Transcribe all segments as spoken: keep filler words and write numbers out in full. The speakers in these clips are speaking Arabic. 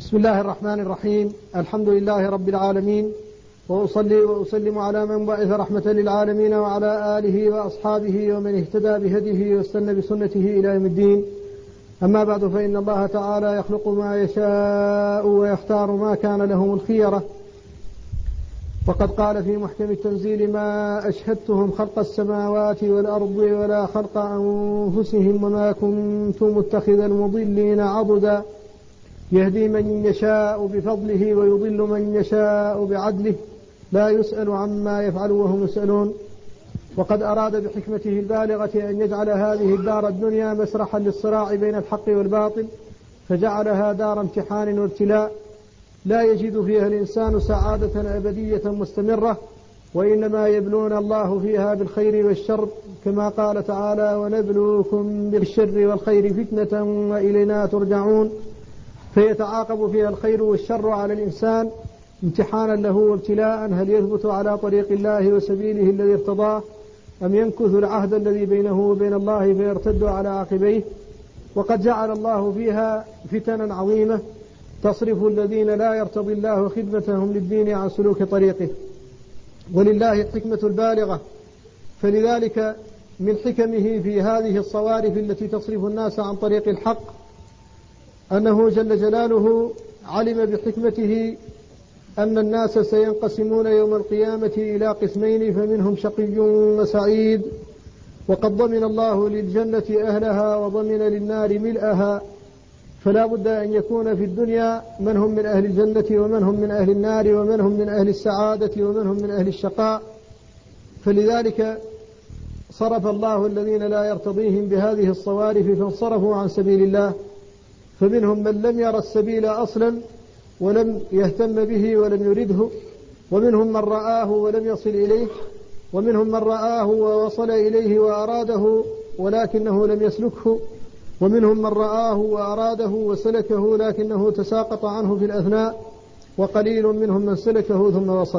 بسم الله الرحمن الرحيم. الحمد لله رب العالمين، وأصلي وأسلم على من بعث رحمة للعالمين وعلى آله وأصحابه ومن اهتدى بهديه واستنى بسنته إلى يوم الدين. أما بعد، فإن الله تعالى يخلق ما يشاء ويختار ما كان لهم الخيرة، وقد قال في محكم التنزيل: ما أشهدتهم خلق السماوات والأرض ولا خلق أنفسهم وما كنت متخذ المضلين عضدا، يهدي من يشاء بفضله ويضل من يشاء بعدله، لا يسأل عما يفعل وهم يسألون. وقد أراد بحكمته البالغة أن يجعل هذه الدار الدنيا مسرحا للصراع بين الحق والباطل، فجعلها دار امتحان وابتلاء لا يجد فيها الإنسان سعادة أبدية مستمرة، وإنما يبلون الله فيها بالخير والشر، كما قال تعالى: ونبلوكم بالشر والخير فتنة وإلينا ترجعون. فيتعاقب فيها الخير والشر على الإنسان امتحانا له وابتلاء، هل يثبت على طريق الله وسبيله الذي ارتضاه، أم ينكث العهد الذي بينه وبين الله فيرتد على عقبيه. وقد جعل الله فيها فتنا عظيمة تصرف الذين لا يرتضي الله خدمتهم للدين عن سلوك طريقه، ولله الحكمة البالغة. فلذلك من حكمه في هذه الصوارف التي تصرف الناس عن طريق الحق أنه جل جلاله علم بحكمته أن الناس سينقسمون يوم القيامة إلى قسمين، فمنهم شقي وسعيد، وقد ضمن الله للجنة أهلها وضمن للنار ملأها، فلا بد أن يكون في الدنيا من هم من أهل الجنة ومن هم من أهل النار ومن هم من أهل السعادة ومن هم من أهل الشقاء. فلذلك صرف الله الذين لا يرتضيهم بهذه الصوارف فانصرفوا عن سبيل الله، فمنهم من لم يرى السبيل أصلا ولم يهتم به ولم يرده، ومنهم من رآه ولم يصل إليه، ومنهم من رآه ووصل إليه وأراده ولكنه لم يسلكه، ومنهم من رآه وأراده وسلكه لكنه تساقط عنه في الأثناء، وقليل منهم من سلكه ثم وصل.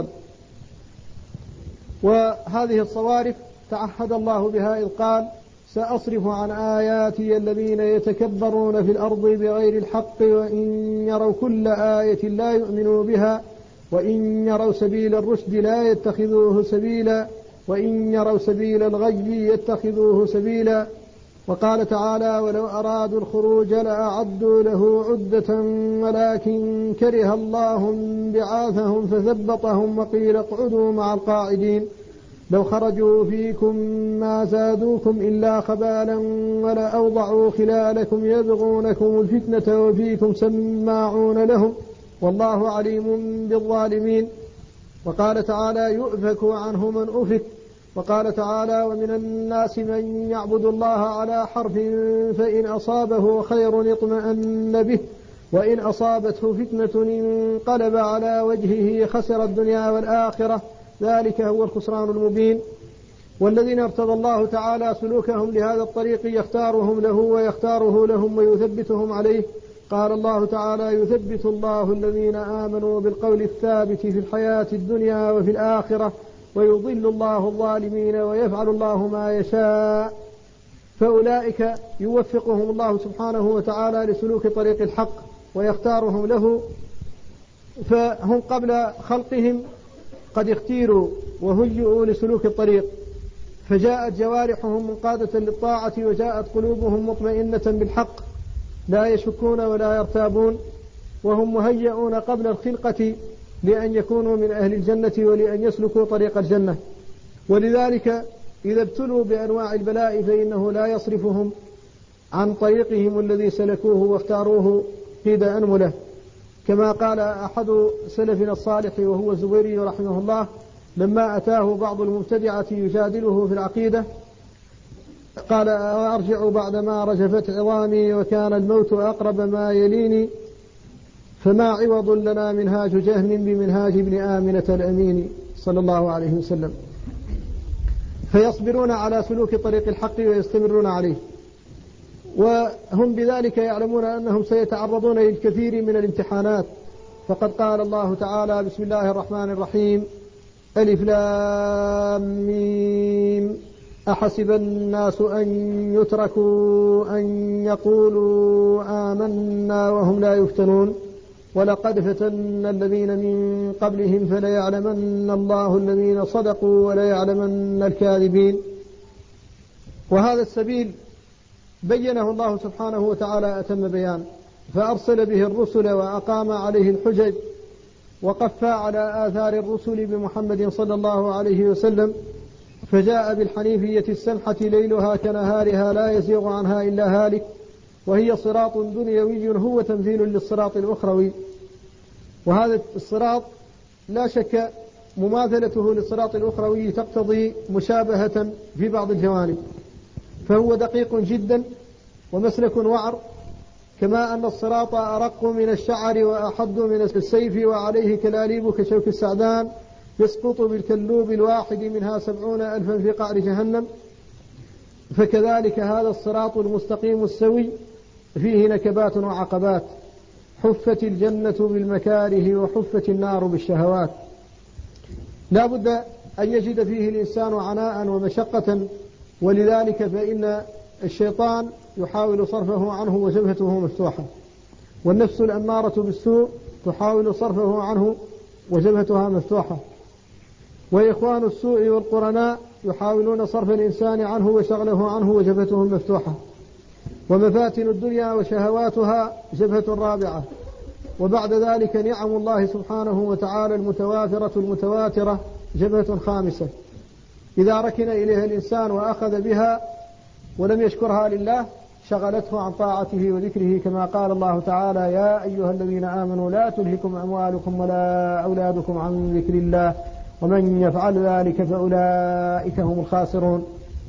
وهذه الصوارف تعهد الله بها إذ قال: سأصرف عن آياتي الذين يتكبرون في الأرض بغير الحق وإن يروا كل آية لا يؤمنوا بها وإن يروا سبيل الرشد لا يتخذوه سبيلا وإن يروا سبيل الغي يتخذوه سبيلا. وقال تعالى: ولو أرادوا الخروج لأعدوا له عدة ولكن كره الله بعاثهم فثبطهم وقيل اقعدوا مع القاعدين لو خرجوا فيكم ما زادوكم إلا خبالا ولا أوضعوا خلالكم يبغونكم الفتنة وفيكم سماعون لهم والله عليم بالظالمين. وقال تعالى: يؤفك عنه من أفك. وقال تعالى: ومن الناس من يعبد الله على حرف فإن أصابه خير اطمأن به وإن أصابته فتنة انقلب على وجهه خسر الدنيا والآخرة، ذلك هو الخسران المبين. والذين ارتضى الله تعالى سلوكهم لهذا الطريق يختارهم له ويختاره لهم ويثبتهم عليه. قال الله تعالى: يثبت الله الذين آمنوا بالقول الثابت في الحياة الدنيا وفي الآخرة ويضل الله الظالمين ويفعل الله ما يشاء. فأولئك يوفقهم الله سبحانه وتعالى لسلوك طريق الحق ويختارهم له، فهم قبل خلقهم قد اختيروا وهيئوا لسلوك الطريق، فجاءت جوارحهم منقادة للطاعة وجاءت قلوبهم مطمئنة بالحق لا يشكون ولا يرتابون، وهم مهيئون قبل الخلقة لأن يكونوا من أهل الجنة ولأن يسلكوا طريق الجنة. ولذلك إذا ابتلوا بأنواع البلاء فإنه لا يصرفهم عن طريقهم الذي سلكوه واختاروه قيد أنمله، كما قال أحد سلفنا الصالح وهو الزبيري رحمه الله لما أتاه بعض المبتدعة يجادله في العقيدة قال: أرجع بعدما رجفت عظامي وكان الموت أقرب ما يليني فما عوض لنا منهاج جهم بمنهاج ابن آمنة الأمين صلى الله عليه وسلم. فيصبرون على سلوك طريق الحق ويستمرون عليه، وهم بذلك يعلمون أنهم سيتعرضون للكثير من الامتحانات. فقد قال الله تعالى: بسم الله الرحمن الرحيم: ألف لام ميم أحسب الناس أن يتركوا أن يقولوا آمنا وهم لا يفتنون ولقد فتنا الذين من قبلهم فليعلمن الله الذين صدقوا وليعلمن الكاذبين. وهذا السبيل بينه الله سبحانه وتعالى أتم بيان، فأرسل به الرسل وأقام عليه الحجج، وقفى على آثار الرسل بمحمد صلى الله عليه وسلم، فجاء بالحنيفية السمحة ليلها كنهارها لا يزيغ عنها إلا هالك، وهي صراط دنيوي هو تمثيل للصراط الأخروي. وهذا الصراط لا شك مماثلته للصراط الأخروي تقتضي مشابهة في بعض الجوانب، فهو دقيق جدا ومسلك وعر، كما أن الصراط أرق من الشعر وأحد من السيف وعليه كلاليب كشوك السعدان يسقط بالكلوب الواحد منها سبعون ألفا في قعر جهنم. فكذلك هذا الصراط المستقيم السوي فيه نكبات وعقبات، حفت الجنة بالمكاره وحفت النار بالشهوات. لا بد أن يجد فيه الإنسان عناء ومشقة، ولذلك فإن الشيطان يحاول صرفه عنه وجبهته مفتوحة، والنفس الأمارة بالسوء تحاول صرفه عنه وجبهتها مفتوحة، وإخوان السوء والقرناء يحاولون صرف الإنسان عنه وشغله عنه وجبهته مفتوحة، ومفاتن الدنيا وشهواتها جبهة رابعة، وبعد ذلك نعم الله سبحانه وتعالى المتوافرة المتواترة جبهة خامسة. إذا ركن إليها الإنسان وأخذ بها ولم يشكرها لله شغلته عن طاعته وذكره، كما قال الله تعالى: يا أيها الذين آمنوا لا تلهكم أموالكم ولا أولادكم عن ذكر الله ومن يفعل ذلك فأولئك هم الخاسرون.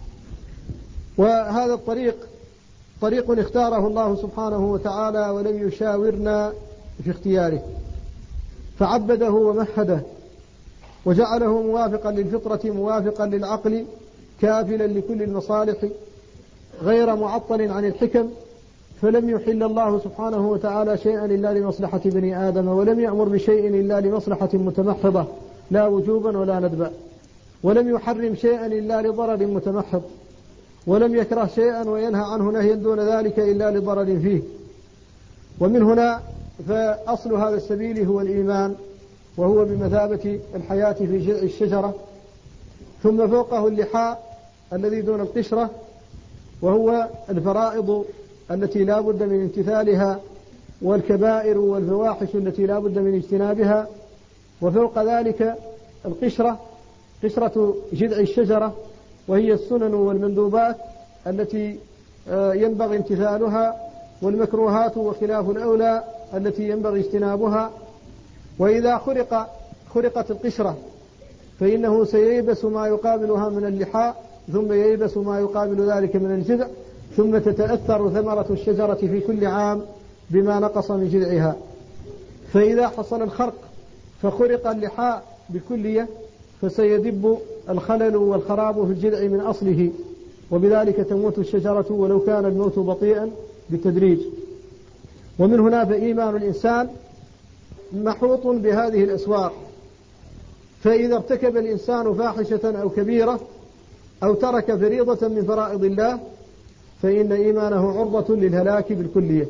وهذا الطريق طريق اختاره الله سبحانه وتعالى ولم يشاورنا في اختياره، فعبده ومهده وجعله موافقا للفطرة موافقا للعقل كافلا لكل المصالح غير معطل عن الحكم. فلم يحل الله سبحانه وتعالى شيئا إلا لمصلحة بني آدم، ولم يأمر بشيء إلا لمصلحة متمحضة لا وجوبا ولا ندبا، ولم يحرم شيئا إلا لضرر متمحض، ولم يكره شيئا وينهى عنه نهيا دون ذلك إلا لضرر فيه. ومن هنا فأصل هذا السبيل هو الإيمان، وهو بمثابة الحياة في جذع الشجرة، ثم فوقه اللحاء الذي دون القشرة، وهو الفرائض التي لا بد من امتثالها، والكبائر والفواحش التي لا بد من اجتنابها، وفوق ذلك القشرة قشرة جذع الشجرة، وهي السنن والمندوبات التي ينبغي امتثالها، والمكروهات وخلاف الأولى التي ينبغي اجتنابها. وإذا خرق خرقت القشرة فإنه سييبس ما يقابلها من اللحاء، ثم ييبس ما يقابل ذلك من الجذع، ثم تتأثر ثمرة الشجرة في كل عام بما نقص من جذعها. فإذا حصل الخرق فخرق اللحاء بكلية فسيدب الخلل والخراب في الجذع من أصله، وبذلك تموت الشجرة ولو كان الموت بطيئا بالتدريج. ومن هنا فإيمان الإنسان محوط بهذه الأسواق، فإذا ارتكب الإنسان فاحشة أو كبيرة أو ترك فريضة من فرائض الله فإن إيمانه عرضة للهلاك بالكلية.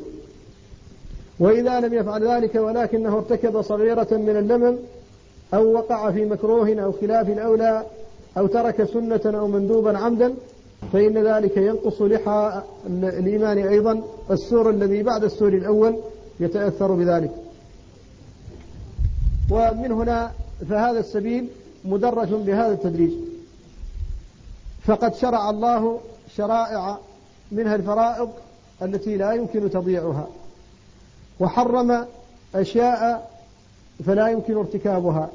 وإذا لم يفعل ذلك ولكنه ارتكب صغيرة من اللمم أو وقع في مكروه أو خلاف الأولى أو ترك سنة أو مندوبا عمدا فإن ذلك ينقص لحى الإيمان أيضا، السور الذي بعد السور الأول يتأثر بذلك. ومن هنا فهذا السبيل مدرج بهذا التدريج، فقد شرع الله شرائع منها الفرائض التي لا يمكن تضييعها، وحرم أشياء فلا يمكن ارتكابها،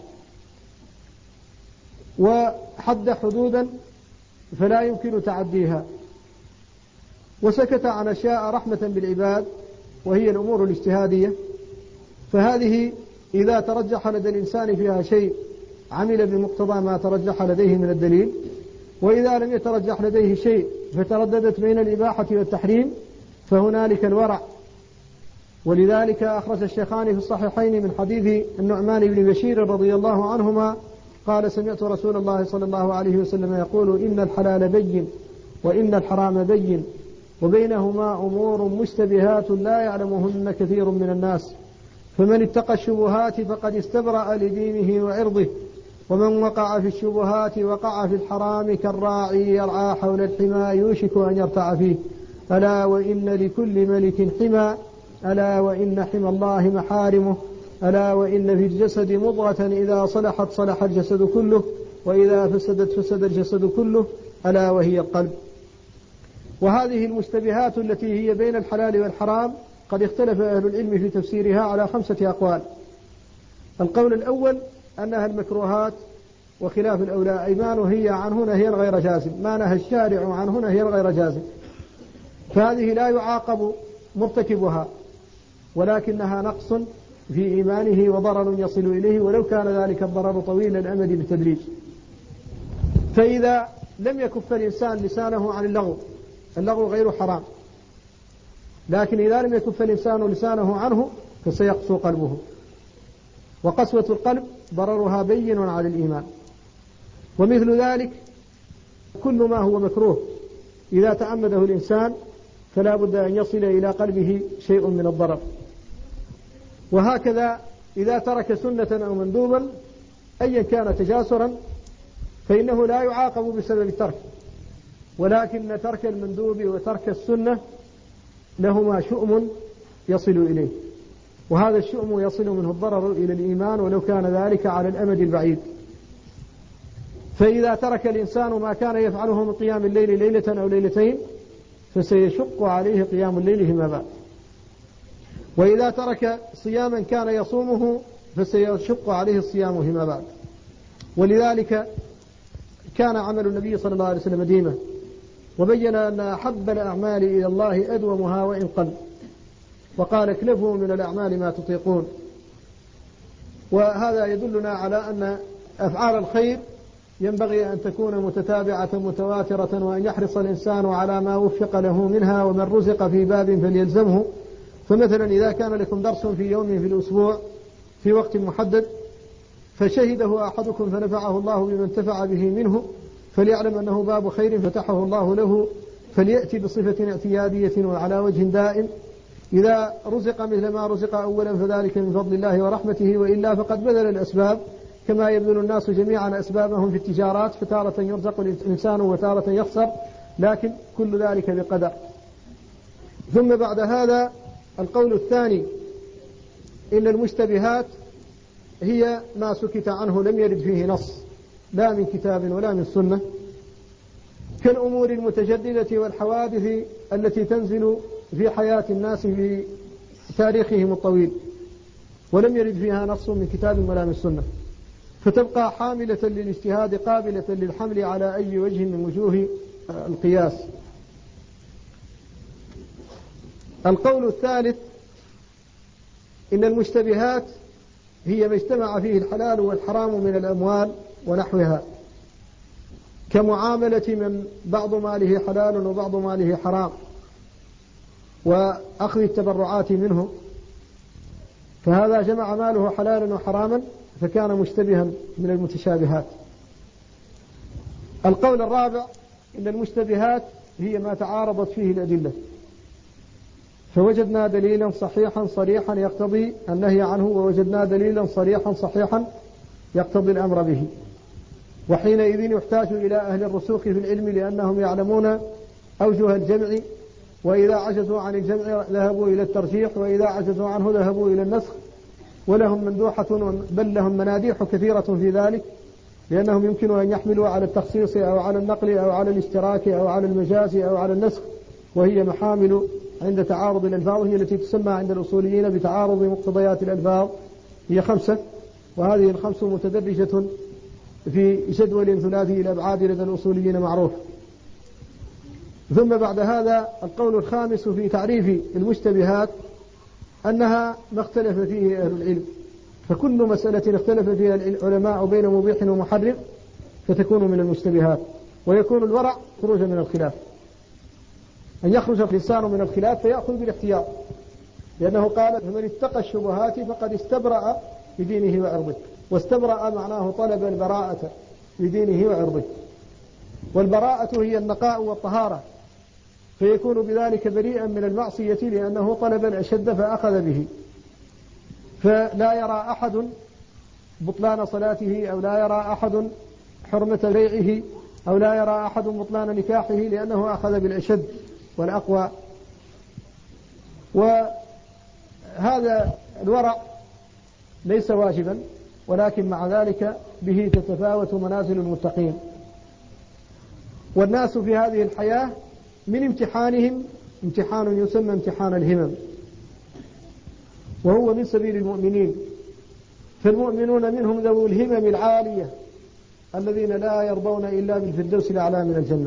وحد حدودا فلا يمكن تعديها، وسكت عن أشياء رحمة بالعباد وهي الأمور الاجتهادية، فهذه إذا ترجح لدى الإنسان فيها شيء عمل بمقتضى ما ترجح لديه من الدليل، وإذا لم يترجح لديه شيء فترددت بين الإباحة والتحريم فهنالك الورع. ولذلك أخرج الشيخان في الصحيحين من حديث النعمان بن بشير رضي الله عنهما قال: سمعت رسول الله صلى الله عليه وسلم يقول: إن الحلال بين وإن الحرام بين وبينهما أمور مشتبهات لا يعلمهن كثير من الناس، فمن اتقى الشبهات فقد استبرأ لدينه وعرضه، ومن وقع في الشبهات وقع في الحرام كالراعي يرعى حول الحمى يوشك أن يرتع فيه. ألا وإن لكل ملك حمى، ألا وإن حمى الله محارمه، ألا وإن في الجسد مضغة إذا صلحت صلح الجسد كله، وإذا فسدت فسد الجسد كله، ألا وهي القلب. وهذه المشتبهات التي هي بين الحلال والحرام قد اختلف أهل العلم في تفسيرها على خمسة أقوال. القول الأول أنها المكروهات وخلاف الأولى، أي ما نهي عنه نهيا غير جازم، ما نهى الشارع عنه نهيا غير جازم، فهذه لا يعاقب مرتكبها، ولكنها نقص في إيمانه وضرر يصل إليه، ولو كان ذلك الضرر طويل الأمد بالتدريج. فإذا لم يكف الإنسان لسانه عن اللغو، اللغو غير حرام، لكن إذا لم يكف الإنسان لسانه عنه فسيقسو قلبه، وقسوة القلب ضررها بين على الإيمان. ومثل ذلك كل ما هو مكروه إذا تعمده الإنسان فلا بد أن يصل إلى قلبه شيء من الضرر. وهكذا إذا ترك سنة أو مندوبا أيا كان تجاسرا فإنه لا يعاقب بسبب الترك، ولكن ترك المندوب وترك السنة لهما شؤم يصل إليه، وهذا الشؤم يصل منه الضرر إلى الإيمان ولو كان ذلك على الأمد البعيد. فإذا ترك الإنسان ما كان يفعله من قيام الليل ليلة أو ليلتين فسيشق عليه قيام الليل فيما بعد، وإذا ترك صياما كان يصومه فسيشق عليه الصيام فيما بعد. ولذلك كان عمل النبي صلى الله عليه وسلم ديما، وبين أن أحب الأعمال إلى الله أدومها وإن قل، وقال اكلفوا من الأعمال ما تطيقون. وهذا يدلنا على أن أفعال الخير ينبغي أن تكون متتابعة متواترة، وأن يحرص الإنسان على ما وفق له منها، ومن رزق في باب فليلزمه. فمثلا إذا كان لكم درس في يوم في الأسبوع في وقت محدد فشهده أحدكم فنفعه الله بما انتفع به منه، فليعلم أنه باب خير فتحه الله له، فليأتي بصفة اعتيادية وعلى وجه دائم. إذا رزق مثل ما رزق أولا فذلك من فضل الله ورحمته، وإلا فقد بذل الأسباب كما يبذل الناس جميعا أسبابهم في التجارات، فتارة يرزق الإنسان وتارة يخسر، لكن كل ذلك بقدر. ثم بعد هذا القول الثاني إن المشتبهات هي ما سكت عنه لم يرد فيه نص لا من كتاب ولا من سنة، كالأمور المتجددة والحوادث التي تنزل في حياة الناس في تاريخهم الطويل ولم يرد فيها نص من كتاب ولا من سنة، فتبقى حاملة للاجتهاد قابلة للحمل على أي وجه من وجوه القياس. القول الثالث إن المشتبهات هي ما اجتمع فيه الحلال والحرام من الأموال ونحوها، كمعاملة من بعض ماله حلال وبعض ماله حرام، وأخذ التبرعات منه، فهذا جمع ماله حلالا وحراما فكان مشتبها من المتشابهات. القول الرابع إن المشتبهات هي ما تعارضت فيه الأدلة، فوجدنا دليلا صحيحا صريحا يقتضي النهي عنه، ووجدنا دليلا صريحا صحيحا يقتضي الأمر به، وحينئذ يحتاج إلى أهل الرسوخ في العلم لأنهم يعلمون أوجه الجمع، وإذا عجزوا عن الجمع ذهبوا إلى الترجيح، وإذا عجزوا عنه ذهبوا إلى النسخ، ولهم مندوحة بل لهم مناديح كثيرة في ذلك، لأنهم يمكن أن يحملوا على التخصيص أو على النقل أو على الاشتراك أو على المجاز أو على النسخ، وهي محامل عند تعارض الألفاظ، هي التي تسمى عند الأصوليين بتعارض مقتضيات الألفاظ، هي خمسة، وهذه الخمس متدرجة في جدول ثلاثي الأبعاد لدى الأصوليين معروف. ثم بعد هذا القول الخامس في تعريف المشتبهات أنها ما اختلف فيه أهل العلم، فكل مسألة اختلف فيها العلماء بين مبيح ومحرم فتكون من المشتبهات، ويكون الورع خروجا من الخلاف، أن يخرج الإنسان من الخلاف فيأخذ بالاحتياط، لأنه قال فمن اتقى الشبهات فقد استبرأ بدينه وعرضه، واستبرأ معناه طلب البراءة بدينه وعرضه، والبراءة هي النقاء والطهارة، فيكون بذلك بريئا من المعصية لأنه طلب الأشد فأخذ به. فلا يرى أحد بطلان صلاته، أو لا يرى أحد حرمة بيعه، أو لا يرى أحد بطلان نكاحه، لأنه أخذ بالأشد والأقوى. وهذا الورع ليس واجبا، ولكن مع ذلك به تتفاوت منازل المتقين. والناس في هذه الحياة من امتحانهم امتحان يسمى امتحان الهمم، وهو من سبيل المؤمنين. فالمؤمنون منهم ذو الهمم العالية الذين لا يرضون إلا بالفردوس الأعلى من الجنة،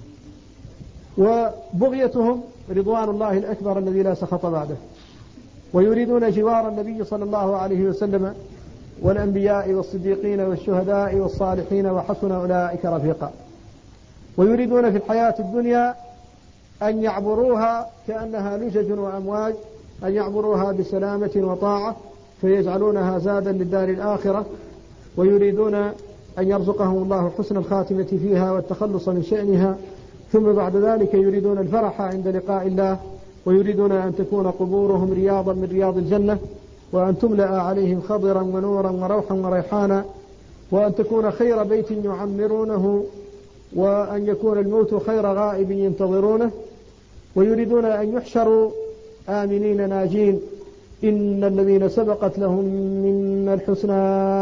وبغيتهم رضوان الله الأكبر الذي لا سخط بعده، ويريدون جوار النبي صلى الله عليه وسلم والأنبياء والصديقين والشهداء والصالحين وحسن أولئك رفيقا. ويريدون في الحياة الدنيا أن يعبروها كأنها لجج وأمواج، أن يعبروها بسلامة وطاعة، فيجعلونها زادا للدار الآخرة. ويريدون أن يرزقهم الله حسن الخاتمة فيها والتخلص من شأنها، ثم بعد ذلك يريدون الفرح عند لقاء الله، ويريدون أن تكون قبورهم رياضا من رياض الجنة، وأن تملأ عليهم خضرا ونورا وروحا وريحانا، وأن تكون خير بيت يعمرونه، وأن يكون الموت خير غائب ينتظرونه. ويريدون أن يحشروا آمنين ناجين، إن الذين سبقت لهم منا الحسنى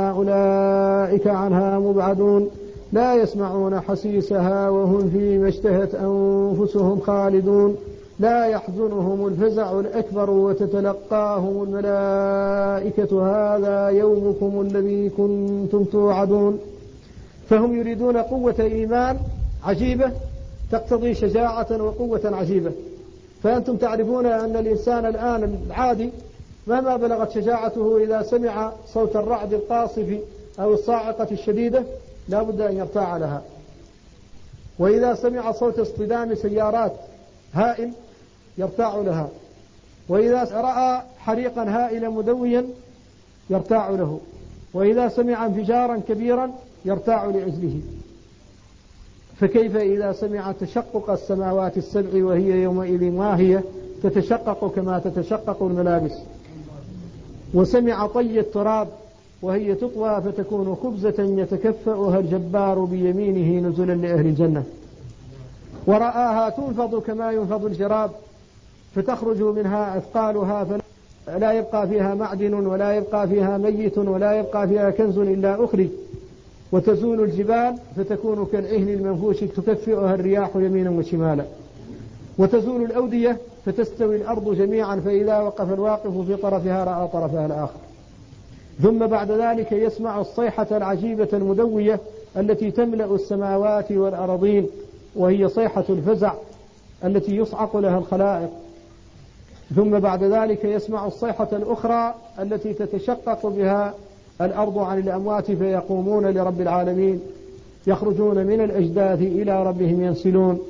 أولئك عنها مبعدون، لا يسمعون حسيسها وهم فيما اشتهت أنفسهم خالدون، لا يحزنهم الفزع الأكبر وتتلقاهم الملائكة هذا يومكم الذي كنتم توعدون. فهم يريدون قوة إيمان عجيبة تقتضي شجاعة وقوة عجيبة. فأنتم تعرفون أن الإنسان الآن العادي مهما بلغت شجاعته إذا سمع صوت الرعد القاصف أو الصاعقة الشديدة لا بد أن يرتاع لها، وإذا سمع صوت اصطدام سيارات هائل يرتاع لها، وإذا رأى حريقا هائلا مدويا يرتاع له، وإذا سمع انفجارا كبيرا يرتاع لأجله. فكيف إذا سمع تشقق السماوات السبع وهي يومئذ واهية تتشقق كما تتشقق الملابس، وسمع طي التراب وهي تطوى فتكون خبزة يتكفأها الجبار بيمينه نزلا لأهل الجنة، ورآها تنفض كما ينفض الجراب فتخرج منها أثقالها فلا يبقى فيها معدن ولا يبقى فيها ميت ولا يبقى فيها كنز إلا أخرج، وتزول الجبال فتكون كالعهن المنفوش تكفئها الرياح يمينا وشمالا، وتزول الأودية فتستوي الأرض جميعا، فإذا وقف الواقف في طرفها رأى طرفها الآخر. ثم بعد ذلك يسمع الصيحة العجيبة المدوية التي تملأ السماوات والأرضين، وهي صيحة الفزع التي يصعق لها الخلائق. ثم بعد ذلك يسمع الصيحة الأخرى التي تتشقق بها الأرض عن الأموات فيقومون لرب العالمين، يخرجون من الأجداث إلى ربهم ينسلون،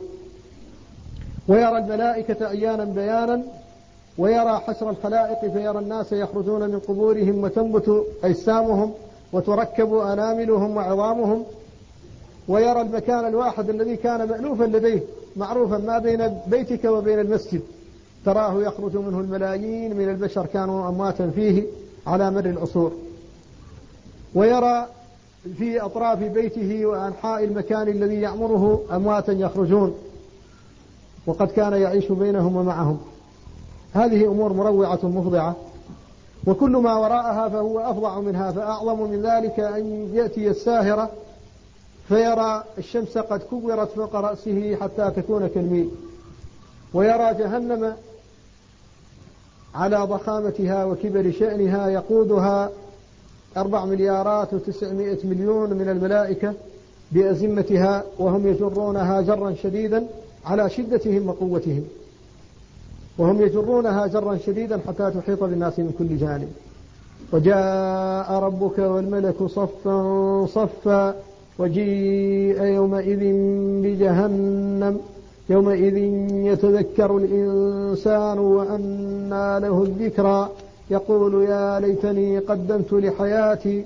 ويرى الملائكة عيانا بيانا، ويرى حشر الخلائق فيرى الناس يخرجون من قبورهم وتنبت أجسامهم وتركب أناملهم وعظامهم، ويرى المكان الواحد الذي كان مألوفا لديه معروفا ما بين بيتك وبين المسجد تراه يخرج منه الملايين من البشر كانوا أمواتا فيه على مر العصور، ويرى في أطراف بيته وأنحاء المكان الذي يعمره أمواتا يخرجون وقد كان يعيش بينهم ومعهم. هذه أمور مروعة مفضعة، وكل ما وراءها فهو أفظع منها. فأعظم من ذلك أن يأتي الساهرة فيرى الشمس قد كورت فوق رأسه حتى تكون كالميل، ويرى جهنم على ضخامتها وكبر شأنها يقودها أربع مليارات وتسعمائة مليون من الملائكة بأزمتها، وهم يجرونها جرا شديدا على شدتهم وقوتهم، وهم يجرونها جرا شديدا حتى تحيط بالناس من كل جانب. وجاء ربك والملك صفا صفا وجيء يومئذ بجهنم يومئذ يتذكر الإنسان وأنى له الذكرى يقول يا ليتني قدمت لحياتي.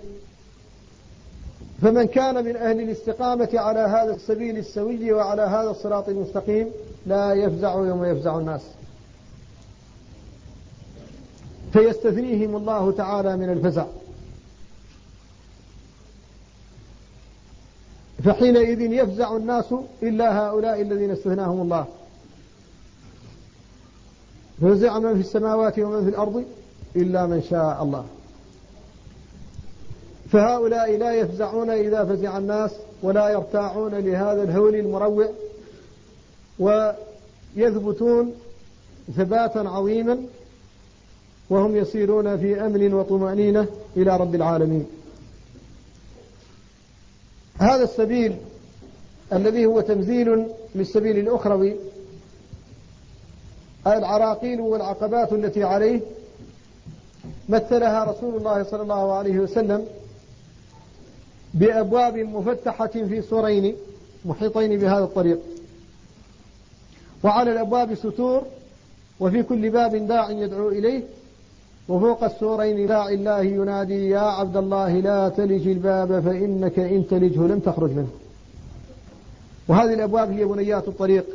فمن كان من أهل الاستقامة على هذا السبيل السوي وعلى هذا الصراط المستقيم لا يفزع يوم يفزع الناس. فيستثنيهم الله تعالى من الفزع، فحينئذ يفزع الناس إلا هؤلاء الذين استثناهم الله، ففزع من في السماوات ومن في الأرض إلا من شاء الله. فهؤلاء لا يفزعون إذا فزع الناس ولا يرتاعون لهذا الهول المروع، ويثبتون ثباتا عظيما وهم يسيرون في أمن وطمأنينة إلى رب العالمين. هذا السبيل الذي هو تمثيل للسبيل الأخروي، العراقيل والعقبات التي عليه، مثلها رسول الله صلى الله عليه وسلم بأبواب مفتحة في سورين محيطين بهذا الطريق، وعلى الأبواب ستور، وفي كل باب داع يدعو إليه، وفوق السورين داع الله ينادي يا عبد الله لا تلج الباب فإنك إن تلجه لم تخرج منه. وهذه الأبواب هي بنيات الطريق،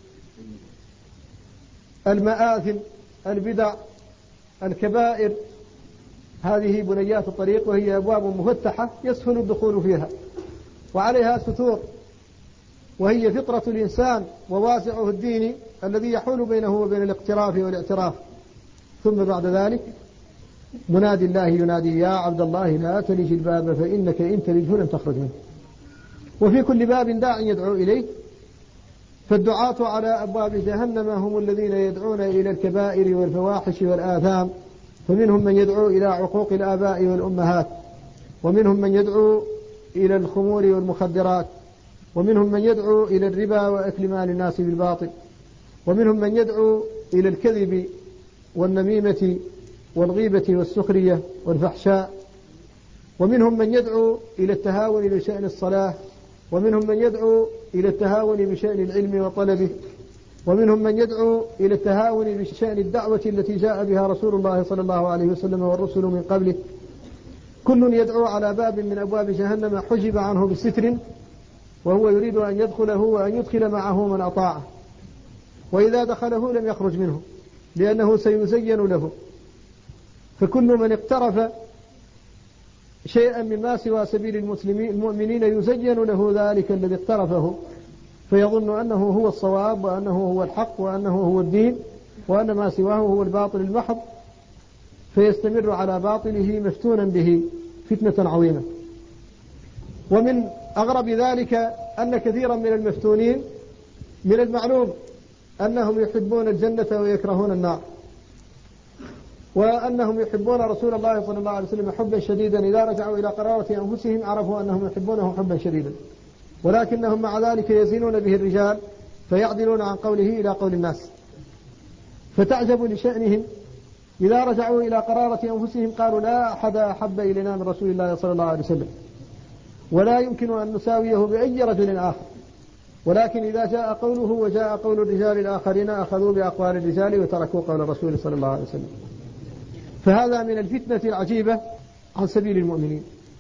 المآثم، البدع، الكبائر، هذه بنيات الطريق، وهي أبواب مفتحة يسهل الدخول فيها وعليها ستور، وهي فطرة الإنسان وواسعه الديني الذي يحول بينه وبين الاقتراف والاعتراف. ثم بعد ذلك منادي الله ينادي يا عبد الله لا تلج الباب فإنك إن تلجه لم تخرج منه. وفي كل باب داع يدعو إليه، فالدعاة على أبواب جهنم هم الذين يدعون إلى الكبائر والفواحش والآثام، فمنهم من يدعو إلى عقوق الآباء والأمهات، ومنهم من يدعو إلى الخمور والمخدرات، ومنهم من يدعو إلى الربا وأكل مال الناس بالباطل، ومنهم من يدعو إلى الكذب والنميمة والغيبة والسخرية والفحشاء، ومنهم من يدعو إلى التهاون بشأن الصلاة، ومنهم من يدعو إلى التهاون بشأن العلم وطلبه، ومنهم من يدعو إلى التهاون بشأن الدعوة التي جاء بها رسول الله صلى الله عليه وسلم والرسل من قبله. كل يدعو على باب من أبواب جهنم حجب عنه بستر، وهو يريد أن يدخله وأن يدخل معه من أطاعه، وإذا دخله لم يخرج منه لأنه سيزين له. فكل من اقترف شيئا مما سوى سبيل المسلمين المؤمنين يزين له ذلك الذي اقترفه، فيظن أنه هو الصواب وأنه هو الحق وأنه هو الدين، وأن ما سواه هو الباطل المحض، فيستمر على باطله مفتونا به فتنة عظيمة. ومن أغرب ذلك أن كثيرا من المفتونين من المعلوم أنهم يحبون الجنة ويكرهون النار، وأنهم يحبون رسول الله صلى الله عليه وسلم حبا شديدا، إذا رجعوا إلى قرارة أنفسهم عرفوا أنهم يحبونه حبا شديدا، ولكنهم مع ذلك يزينون به الرجال فيعدلون عن قوله إلى قول الناس. فتعجب لشأنهم إذا رجعوا إلى قرارة أنفسهم قالوا لا أحد أحب إلينا من رسول الله صلى الله عليه وسلم، ولا يمكن أن نساويه بأي رجل آخر، ولكن إذا جاء قوله وجاء قول الرجال الآخرين أخذوا بأقوال الرجال وتركوا قول الرسول صلى الله عليه وسلم. فهذا من الفتنة العجيبة عن سبيل المؤمنين.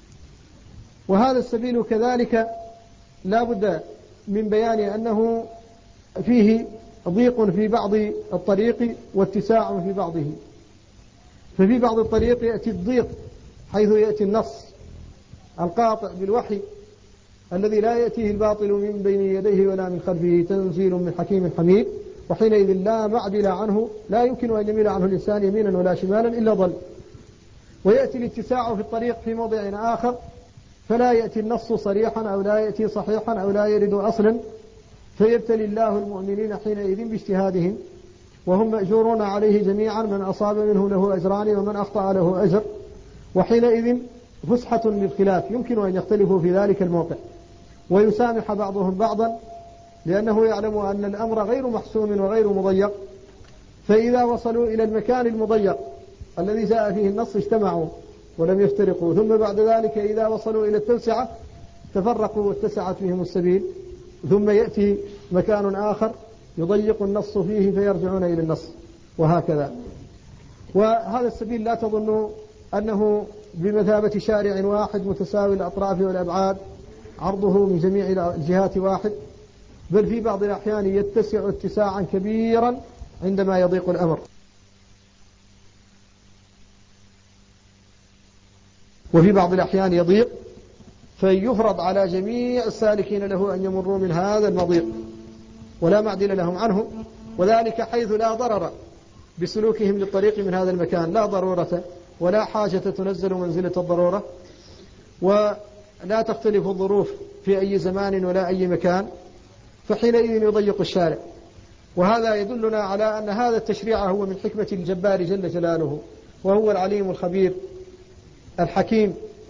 وهذا السبيل كذلك لا بد من بيان أنه فيه ضيق في بعض الطريق واتساع في بعضه. ففي بعض الطريق يأتي الضيق حيث يأتي النص القاطع بالوحي الذي لا يأتيه الباطل من بين يديه ولا من خلفه، تنزيل من حكيم حميد، وحينئذ لا معدل عنه، لا يمكن أن يميل عنه الإنسان يمينا ولا شمالا إلا ضل. ويأتي الاتساع في الطريق في موضع آخر، فلا يأتي النص صريحا أو لا يأتي صحيحا أو لا يرد أصلا، فيبتلي الله المؤمنين حينئذ باجتهادهم، وهم مأجورون عليه جميعا، من أصاب منه له أجران ومن أخطأ له أجر. وحينئذ فسحة للخلاف، يمكن أن يختلفوا في ذلك الموقع ويسامح بعضهم بعضا، لأنه يعلم أن الأمر غير محسوم وغير مضيق. فإذا وصلوا إلى المكان المضيق الذي جاء فيه النص اجتمعوا ولم يفترقوا، ثم بعد ذلك إذا وصلوا إلى التوسعة تفرقوا واتسعت فيهم السبيل، ثم يأتي مكان آخر يضيق النص فيه فيرجعون إلى النص، وهكذا. وهذا السبيل لا تظنوا أنه بمثابة شارع واحد متساوي الأطراف والأبعاد، عرضه من جميع الجهات واحد، بل في بعض الأحيان يتسع اتساعا كبيرا عندما يضيق الأمر. وفي بعض الأحيان يضيق، فيفرض على جميع السالكين له أن يمروا من هذا المضيق ولا معدل لهم عنه، وذلك حيث لا ضرر بسلوكهم للطريق من هذا المكان، لا ضرورة ولا حاجة تنزل منزلة الضرورة، ولا تختلف الظروف في أي زمان ولا أي مكان، فحينئذ يضيق الشارع. وهذا يدلنا على أن هذا التشريع هو من حكمة الجبار جل جلاله، وهو العليم الخبير الحكيم.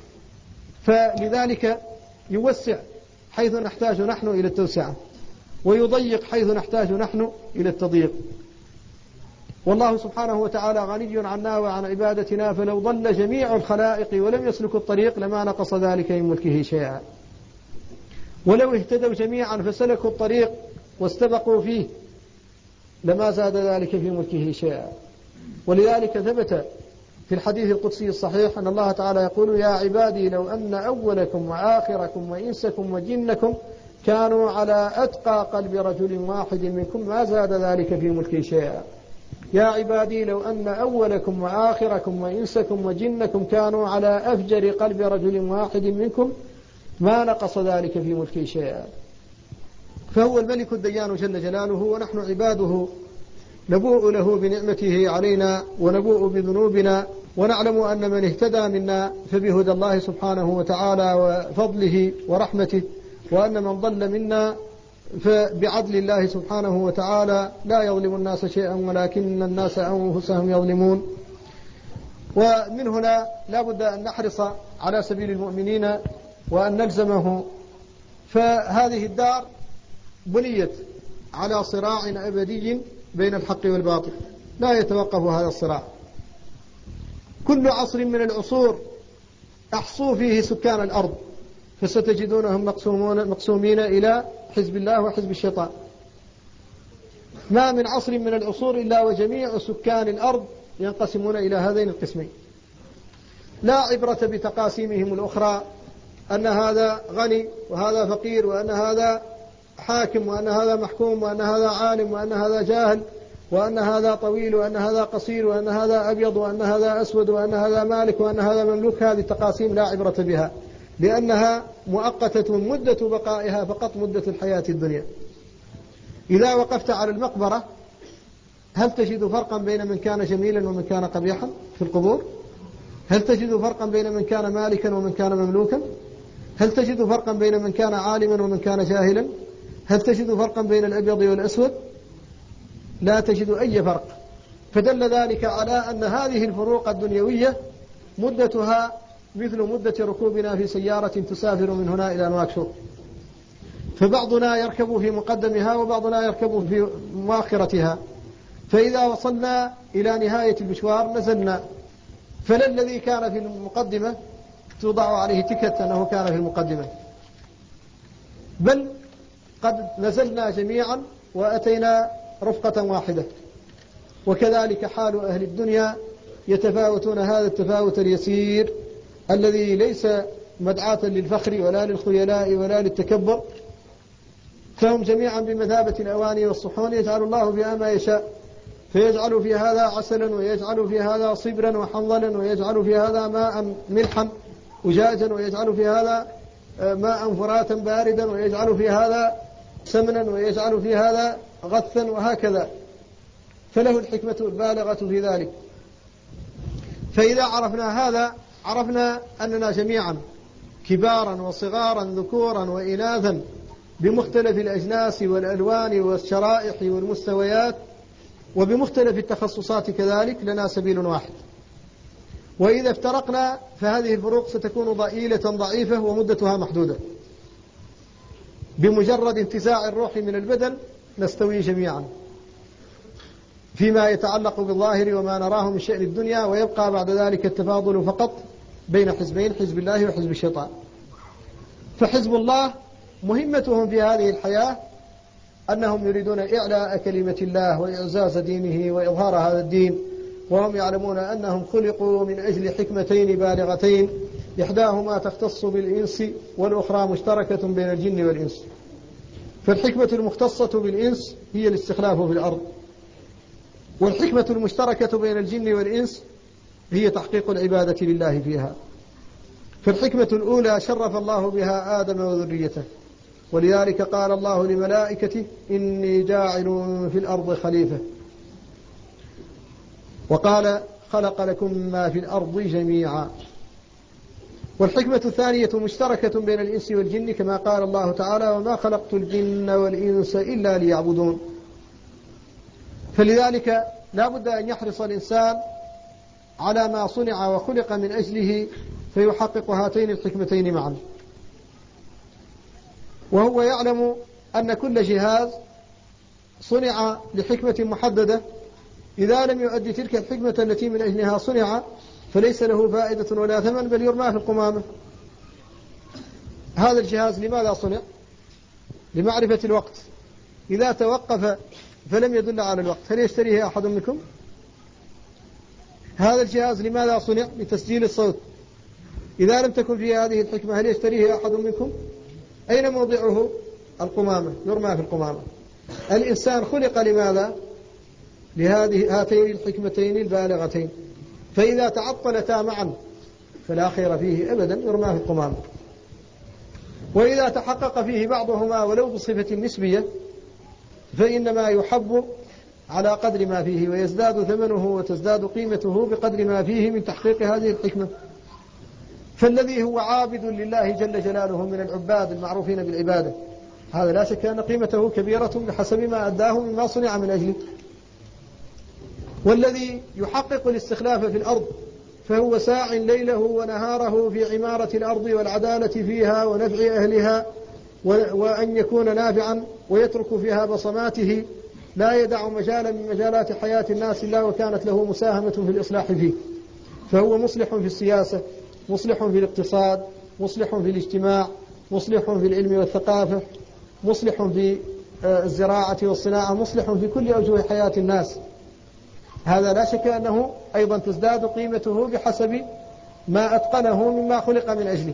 فلذلك يوسع حيث نحتاج نحن إلى التوسعة، ويضيق حيث نحتاج نحن إلى التضييق. والله سبحانه وتعالى غني عنا وعن عبادتنا، فلو ضل جميع الخلائق ولم يسلكوا الطريق لما نقص ذلك من ملكه شيئا، ولو اهتدوا جميعا فسلكوا الطريق واستبقوا فيه لما زاد ذلك في ملكه شيئا. ولذلك ثبت في الحديث القدسي الصحيح أن الله تعالى يقول: يا عبادي لو أن أولكم وآخركم وإنسكم وجنكم كانوا على أتقى قلب رجل واحد منكم ما زاد ذلك في ملكي شيئا. يا عبادي لو أن أولكم وآخركم وإنسكم وجنكم كانوا على أفجر قلب رجل واحد منكم ما نقص ذلك في ملكي شيئا. فهو الملك الديان جل جلاله، ونحن عباده نبوء له بنعمته علينا ونبوء بذنوبنا، ونعلم أن من اهتدى منا فبهدى الله سبحانه وتعالى وفضله ورحمته، وأن من ضل منا فبعدل الله سبحانه وتعالى لا يظلم الناس شيئا ولكن الناس أنفسهم يظلمون. ومن هنا لا بد أن نحرص على سبيل المؤمنين وأن نلزمه. فهذه الدار بنيت على صراع أبدي بين الحق والباطل لا يتوقف هذا الصراع. كل عصر من العصور أحصوا فيه سكان الأرض فستجدونهم مقسومون مقسومين إلى حزب الله وحزب الشيطان. ما من عصر من العصور إلا وجميع سكان الأرض ينقسمون إلى هذين القسمين. لا عبرة بتقاسيمهم الأخرى أن هذا غني وهذا فقير، وأن هذا حاكم وأن هذا محكوم، وأن هذا عالم وأن هذا جاهل، وأن هذا طويل وأن هذا قصير، وأن هذا أبيض وأن هذا أسود، وأن هذا مالك وأن هذا مملوك. هذه التقاسيم لا عبرة بها، لأنها مؤقتة مدة بقائها فقط مدة الحياة الدنيا. إذا وقفت على المقبرة هل تجد فرقا بين من كان جميلا ومن كان قبيحا في القبور؟ هل تجد فرقا بين من كان مالكا ومن كان مملوكا؟ هل تجد فرقا بين من كان عالما ومن كان جاهلا؟ هل تجد فرقا بين الأبيض والأسود؟ لا تجد أي فرق. فدل ذلك على أن هذه الفروق الدنيوية مدتها مثل مدة ركوبنا في سيارة تسافر من هنا إلى نواكشوط، فبعضنا يركب في مقدمها وبعضنا يركب في مؤخرتها، فإذا وصلنا إلى نهاية المشوار نزلنا، فلا الذي كان في المقدمة توضع عليه تكت أنه كان في المقدمة، بل قد نزلنا جميعا وأتينا رفقة واحدة. وكذلك حال أهل الدنيا يتفاوتون هذا التفاوت اليسير الذي ليس مدعاة للفخر ولا للخيلاء ولا للتكبر، فهم جميعا بمثابة الأواني والصحون يجعل الله فيها ما يشاء، فيجعل في هذا عسلا ويجعل في هذا صبرا وحنظلا ويجعل في هذا ماء ملحا أجاجا ويجعل في هذا ماء فراتا باردا ويجعل في هذا سمنا ويجعل في هذا غثا وهكذا، فله الحكمة البالغة في ذلك. فإذا عرفنا هذا عرفنا أننا جميعا كبارا وصغارا ذكورا وإناثا بمختلف الأجناس والألوان والشرائح والمستويات وبمختلف التخصصات كذلك لنا سبيل واحد. وإذا افترقنا فهذه الفروق ستكون ضئيلة ضعيفة ومدتها محدودة. بمجرد انتزاع الروح من البدن نستوي جميعا فيما يتعلق بالظاهر وما نراه من شأن الدنيا، ويبقى بعد ذلك التفاضل فقط بين حزبين، حزب الله وحزب الشيطان. فحزب الله مهمتهم في هذه الحياة أنهم يريدون إعلاء كلمة الله وإعزاز دينه وإظهار هذا الدين، وهم يعلمون أنهم خلقوا من أجل حكمتين بالغتين، إحداهما تختص بالإنس والأخرى مشتركة بين الجن والإنس. فالحكمة المختصة بالإنس هي الاستخلاف في الأرض، والحكمة المشتركة بين الجن والإنس هي تحقيق العبادة لله فيها. فالحكمة الأولى شرف الله بها آدم وذريته، ولذلك قال الله لملائكته إني جاعل في الأرض خليفة، وقال خلق لكم ما في الأرض جميعا. والحكمة الثانية مشتركة بين الإنس والجن كما قال الله تعالى وما خلقت الجن والإنس إلا ليعبدون. فلذلك لا بد أن يحرص الإنسان على ما صنع وخلق من أجله فيحقق هاتين الحكمتين معا. وهو يعلم أن كل جهاز صنع لحكمة محددة إذا لم يؤدي تلك الحكمة التي من أجلها صنع فليس له فائدة ولا ثمن بل يرمى في القمامة. هذا الجهاز لماذا صنع؟ لمعرفة الوقت، إذا توقف فلم يدل على الوقت هل يشتريه أحد منكم؟ هذا الجهاز لماذا صنع؟ لتسجيل الصوت، إذا لم تكن فيه هذه الحكمة هل يشتريه أحد منكم؟ أين موضعه؟ القمامة، يرمى في القمامة. الإنسان خلق لماذا؟ لهذه هاتين الحكمتين البالغتين، فإذا تعطلتا معا فلا خير فيه أبدا، يرمى في القمامة. وإذا تحقق فيه بعضهما ولو بصفة نسبية فإنما يحب على قدر ما فيه ويزداد ثمنه وتزداد قيمته بقدر ما فيه من تحقيق هذه الحكمة. فالذي هو عابد لله جل جلاله من العباد المعروفين بالعبادة هذا لا شك أن قيمته كبيرة بحسب ما أداه مما صنع من أجله. والذي يحقق الاستخلاف في الأرض فهو ساع ليله ونهاره في عمارة الأرض والعدالة فيها ونفع أهلها وأن يكون نافعا ويترك فيها بصماته، لا يدع مجالا من مجالات حياة الناس إلا وكانت له مساهمة في الإصلاح فيه. فهو مصلح في السياسة، مصلح في الاقتصاد، مصلح في الاجتماع، مصلح في العلم والثقافة، مصلح في الزراعة والصناعة، مصلح في كل أوجه حياة الناس. هذا لا شك أنه أيضا تزداد قيمته بحسب ما أتقنه مما خلق من أجله.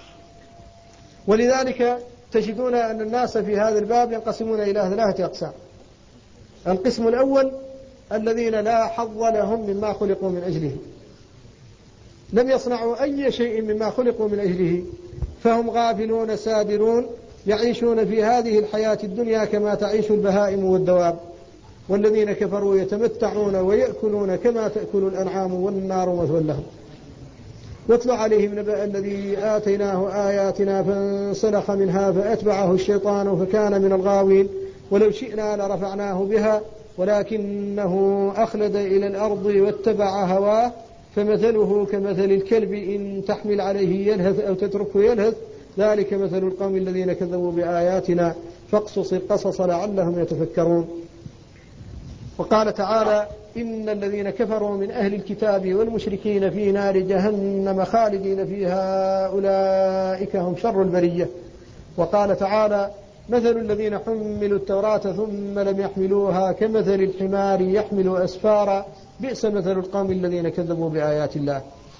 ولذلك تجدون أن الناس في هذا الباب ينقسمون إلى ثلاثة أقسام. القسم الأول الذين لا حظ لهم مما خلقوا من أجله، لم يصنعوا أي شيء مما خلقوا من أجله، فهم غافلون سادرون يعيشون في هذه الحياة الدنيا كما تعيش البهائم والدواب. والذين كفروا يتمتعون ويأكلون كما تأكل الأنعام والنار مثوى لهم. واتل عليهم نبأ الذي آتيناه آياتنا فانسلخ منها فأتبعه الشيطان فكان من الغاوين ولو شئنا لرفعناه بها ولكنه أخلد إلى الأرض واتبع هواه فمثله كمثل الكلب إن تحمل عليه يلهث أو تتركه يلهث ذلك مثل القوم الذين كذبوا بآياتنا فاقصص القصص لعلهم يتفكرون. وقال تعالى إن الذين كفروا من أهل الكتاب والمشركين في نار جهنم خالدين فيها أولئك هم شر البرية. وقال تعالى مثل الذين حملوا التوراة ثم لم يحملوها كمثل الحمار يحمل أسفارا بئس مثل القوم الذين كذبوا بآيات الله.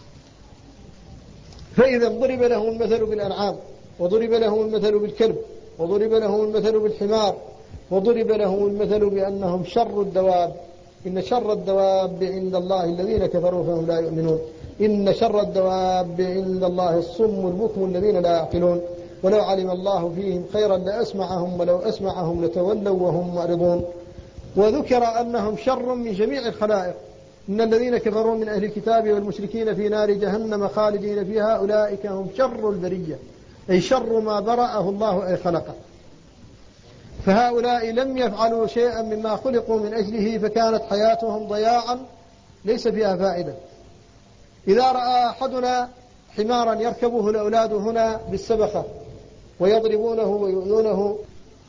فإذا ضرب لهم المثل بالأنعام وضرب لهم المثل بالكلب وضرب لهم المثل بالحمار وضرب لهم المثل بأنهم شر الدواب. إن شر الدواب عند الله الذين كفروا فهم لا يؤمنون. إن شر الدواب عند الله الصم البكم الذين لا يعقلون. ولو علم الله فيهم خيرا لأسمعهم ولو أسمعهم لتولوا وهم معرضون. وذكر أنهم شر من جميع الخلائق. إن الذين كفروا من أهل الكتاب والمشركين في نار جهنم خالدين فيها أولئك هم شر البرية، أي شر ما برأه الله أي خلقه. فهؤلاء لم يفعلوا شيئا مما خلقوا من أجله فكانت حياتهم ضياعا ليس فيها فائدة. إذا رأى أحدنا حمارا يركبه الأولاد هنا بالسبخة ويضربونه ويؤذونه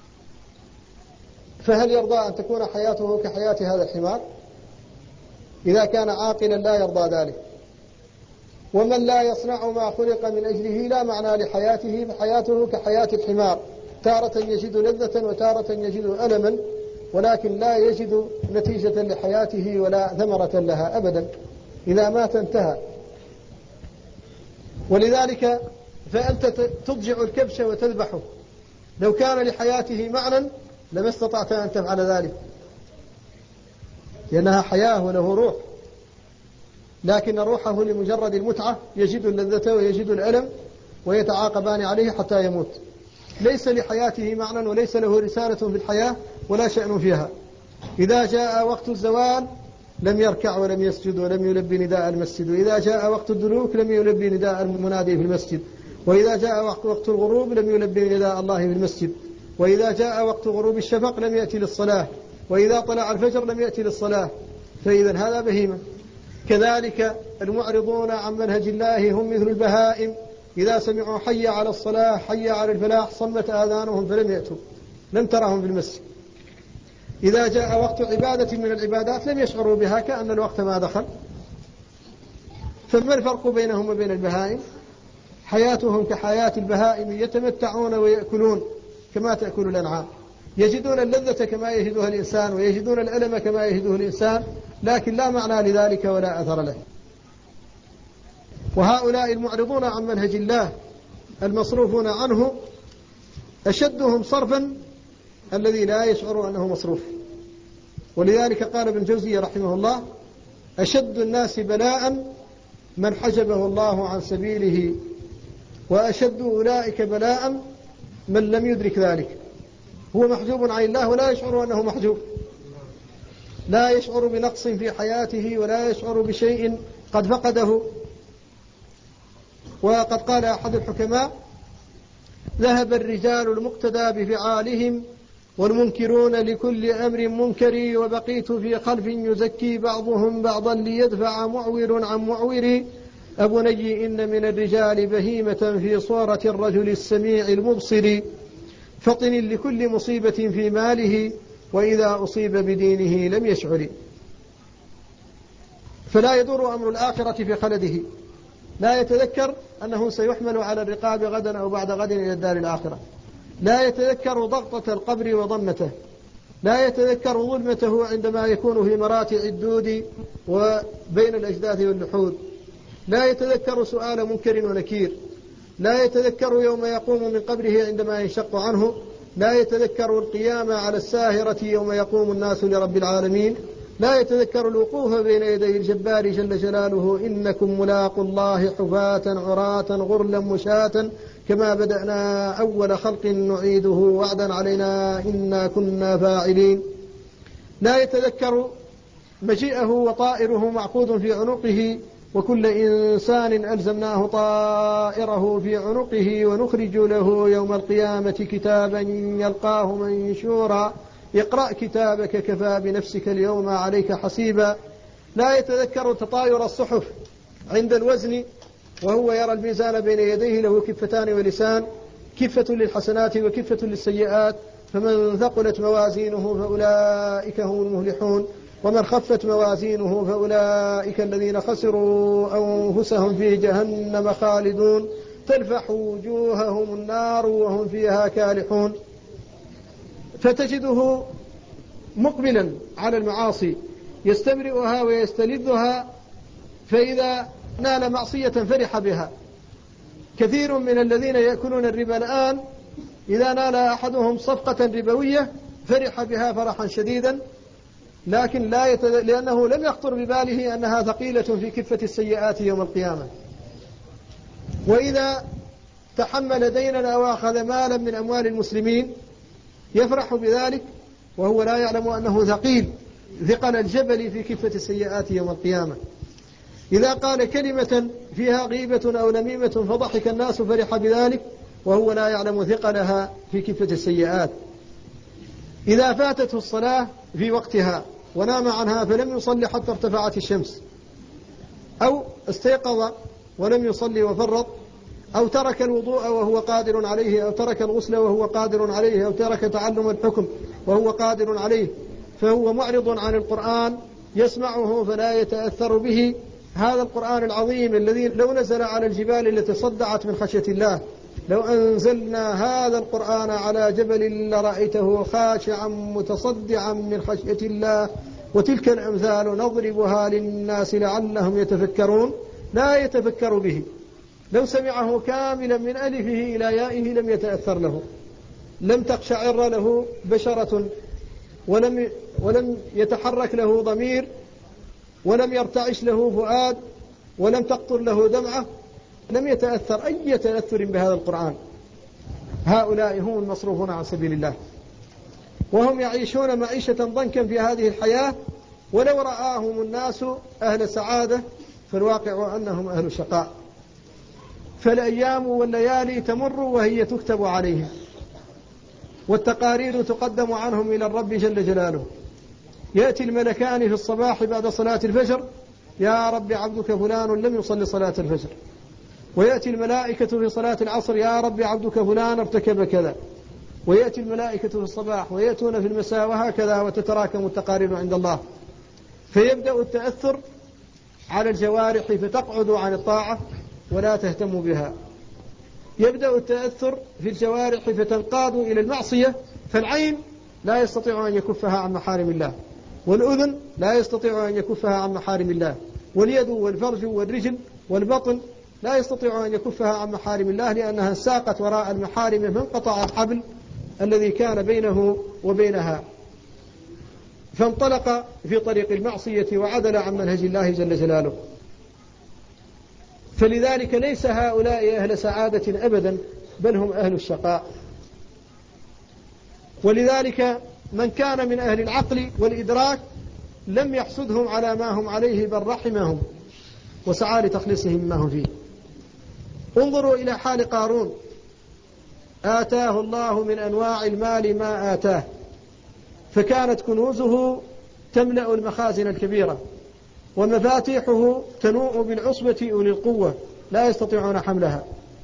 فهل يرضى أن تكون حياته كحياة هذا الحمار؟ إذا كان عاقلا لا يرضى ذلك. ومن لا يصنع ما خلق من أجله لا معنى لحياته فحياته كحياة الحمار، تارة يجد لذة وتارة يجد ألما، ولكن لا يجد نتيجة لحياته ولا ثمرة لها أبدا، إذا مات انتهى. ولذلك فأنت تضجع الكبش وتذبحه، لو كان لحياته معنى لما استطعت أن تفعل ذلك، لأنها حياة وله روح. لكن روحه لمجرد المتعة يجد اللذة ويجد الألم ويتعاقبان عليه حتى يموت، ليس لحياته معنى وليس له رسالة في الحياة ولا شأن فيها. إذا جاء وقت الزوال لم يركع ولم يسجد ولم يلبي نداء المسجد، وإذا جاء وقت الدلوك لم يلبي نداء المنادي في المسجد، وإذا جاء وقت الغروب لم يلبي نداء الله في المسجد، وإذا جاء وقت غروب الشفق لم يأتي للصلاة، وإذا طلع الفجر لم يأتي للصلاة. فإذا هذا بهيمة. كذلك المعرضون عن منهج الله هم مثل البهائم، إذا سمعوا حي على الصلاة حي على الفلاح صمت آذانهم فلم يأتوا، لم ترهم في المسجد. إذا جاء وقت عبادة من العبادات لم يشعروا بها كأن الوقت ما دخل. فما الفرق بينهم وبين البهائم؟ حياتهم كحياة البهائم، يتمتعون ويأكلون كما تأكل الأنعام، يجدون اللذة كما يجدها الإنسان ويجدون الألم كما يجده الإنسان، لكن لا معنى لذلك ولا أثر له. وهؤلاء المعرضون عن منهج الله المصروفون عنه أشدهم صرفا الذي لا يشعر أنه مصروف. ولذلك قال ابن جوزي رحمه الله: أشد الناس بلاء من حجبه الله عن سبيله، وأشد أولئك بلاء من لم يدرك ذلك. هو محجوب عن الله ولا يشعر أنه محجوب، لا يشعر بنقص في حياته ولا يشعر بشيء قد فقده. وقد قال أحد الحكماء: ذهب الرجال المقتدى بفعالهم والمنكرون لكل أمر منكر، وبقيت في خلف يزكي بعضهم بعضا ليدفع معور عن معور. أبني إن من الرجال بهيمة في صورة الرجل السميع المبصر، فطن لكل مصيبة في ماله وإذا أصيب بدينه لم يشعر. فلا يدور أمر الآخرة في خلده، لا يتذكر أنه سيحمل على الرقاب غدا أو بعد غد إلى الدار الآخرة، لا يتذكر ضغطة القبر وضمته، لا يتذكر ظلمته عندما يكون في مراتع الدود وبين الأجداث واللحود، لا يتذكر سؤال منكر ونكير، لا يتذكر يوم يقوم من قبره عندما ينشق عنه، لا يتذكر القيام على الساهرة يوم يقوم الناس لرب العالمين، لا يتذكر الوقوف بين يدي الجبار جل جلاله: إنكم ملاقوا الله حفاة عراة غرلا مشاة كما بدأنا أول خلق نعيده وعدا علينا إنا كنا فاعلين. لا يتذكر مجيئه وطائره معقود في عنقه: وكل إنسان ألزمناه طائره في عنقه ونخرج له يوم القيامة كتابا يلقاه منشورا اقرأ كتابك كفى بنفسك اليوم عليك حسيبا. لا يتذكر تطاير الصحف عند الوزن وهو يرى الميزان بين يديه له كفتان ولسان، كفة للحسنات وكفة للسيئات، فمن ثقلت موازينه فأولئك هم المفلحون، ومن خفت موازينه فأولئك الذين خسروا أنفسهم في جهنم خالدون تلفح وجوههم النار وهم فيها كالحون. فتجده مقبلا على المعاصي يستمرئها ويستلذها، فإذا نال معصية فرح بها. كثير من الذين يأكلون الربا الآن إذا نال أحدهم صفقة ربوية فرح بها فرحا شديدا، لكن لا يتد... لأنه لم يخطر بباله أنها ثقيلة في كفة السيئات يوم القيامة. وإذا تحمل دينا أو أخذ مالا من أموال المسلمين يفرح بذلك وهو لا يعلم أنه ثقيل ثقل الجبل في كفة السيئات يوم القيامة. إذا قال كلمة فيها غيبة أو نميمة فضحك الناس فرح بذلك وهو لا يعلم ثقلها في كفة السيئات. إذا فاتته الصلاة في وقتها ونام عنها فلم يصلي حتى ارتفعت الشمس، أو استيقظ ولم يصلي وفرط، أو ترك الوضوء وهو قادر عليه، أو ترك الغسل وهو قادر عليه، أو ترك تعلم الحكم وهو قادر عليه، فهو معرض عن القرآن يسمعه فلا يتأثر به. هذا القرآن العظيم الذي لو نزل على الجبال التي صدعت من خشية الله، لو أنزلنا هذا القرآن على جبل لرأيته خاشعا متصدعا من خشية الله. وتلك الأمثال نضربها للناس لعلهم يتفكرون. لا يتفكر به، لو سمعه كاملا من ألفه إلى يائه لم يتأثر له، لم تقشعر له بشرة، ولم ولم يتحرك له ضمير، ولم يرتعش له فؤاد ولم تقطر له دمعة لم يتأثر أي تأثر بهذا القرآن. هؤلاء هم المصروفون عن سبيل الله، وهم يعيشون معيشة ضنكا في هذه الحياة، ولو رآهم الناس أهل سعادة فالواقع أنهم أهل شقاء. فالأيام والليالي تمر وهي تكتب عليهم، والتقارير تقدم عنهم إلى الرب جل جلاله. يأتي الملكان في الصباح بعد صلاة الفجر: يا رب عبدك فلان لم يصلي صلاة الفجر. ويأتي الملائكة في صلاة العصر: يا رب عبدك فلان ارتكب كذا. ويأتي الملائكة في الصباح ويأتون في المساء، وهكذا، وتتراكم التقارير عند الله. فيبدأ التأثر على الجوارح فتقعد عن الطاعة ولا تهتم بها. يبدأ التأثر في الجوارح فتنقاد إلى المعصية، فالعين لا يستطيع أن يكفها عن محارم الله، والأذن لا يستطيع أن يكفها عن محارم الله، واليد والفرج والرجل والبطن لا يستطيع أن يكفها عن محارم الله، لأنها ساقت وراء المحارم فانقطع الحبل الذي كان بينه وبينها، فانطلق في طريق المعصية وعدل عن منهج الله جل جلاله. فلذلك ليس هؤلاء أهل سعادة أبدا، بل هم أهل الشقاء. ولذلك من كان من أهل العقل والإدراك لم يحسدهم على ما هم عليه، بل رحمهم وسعى لتخليصهم مما هم فيه. انظروا إلى حال قارون: آتاه الله من أنواع المال ما آتاه، فكانت كنوزه تملأ المخازن الكبيرة، ومفاتيحه تنوء بالعصبة أولي القوة لا يستطيعون حملها،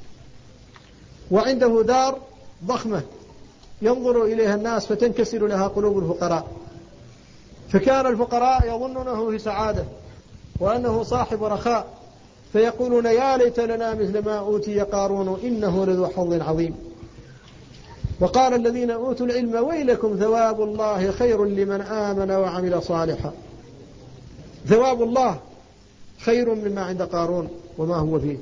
وعنده دار ضخمة ينظر إليها الناس فتنكسر لها قلوب الفقراء. فكان الفقراء يظنونه في سعادة وأنه صاحب رخاء، فيقولون: يا ليت لنا مثل ما أوتي قارون إنه لذو حظ عظيم. وقال الذين أوتوا العلم: ويلكم ثواب الله خير لمن آمن وعمل صالحا. ثواب الله خير مما عند قارون وما هو فيه.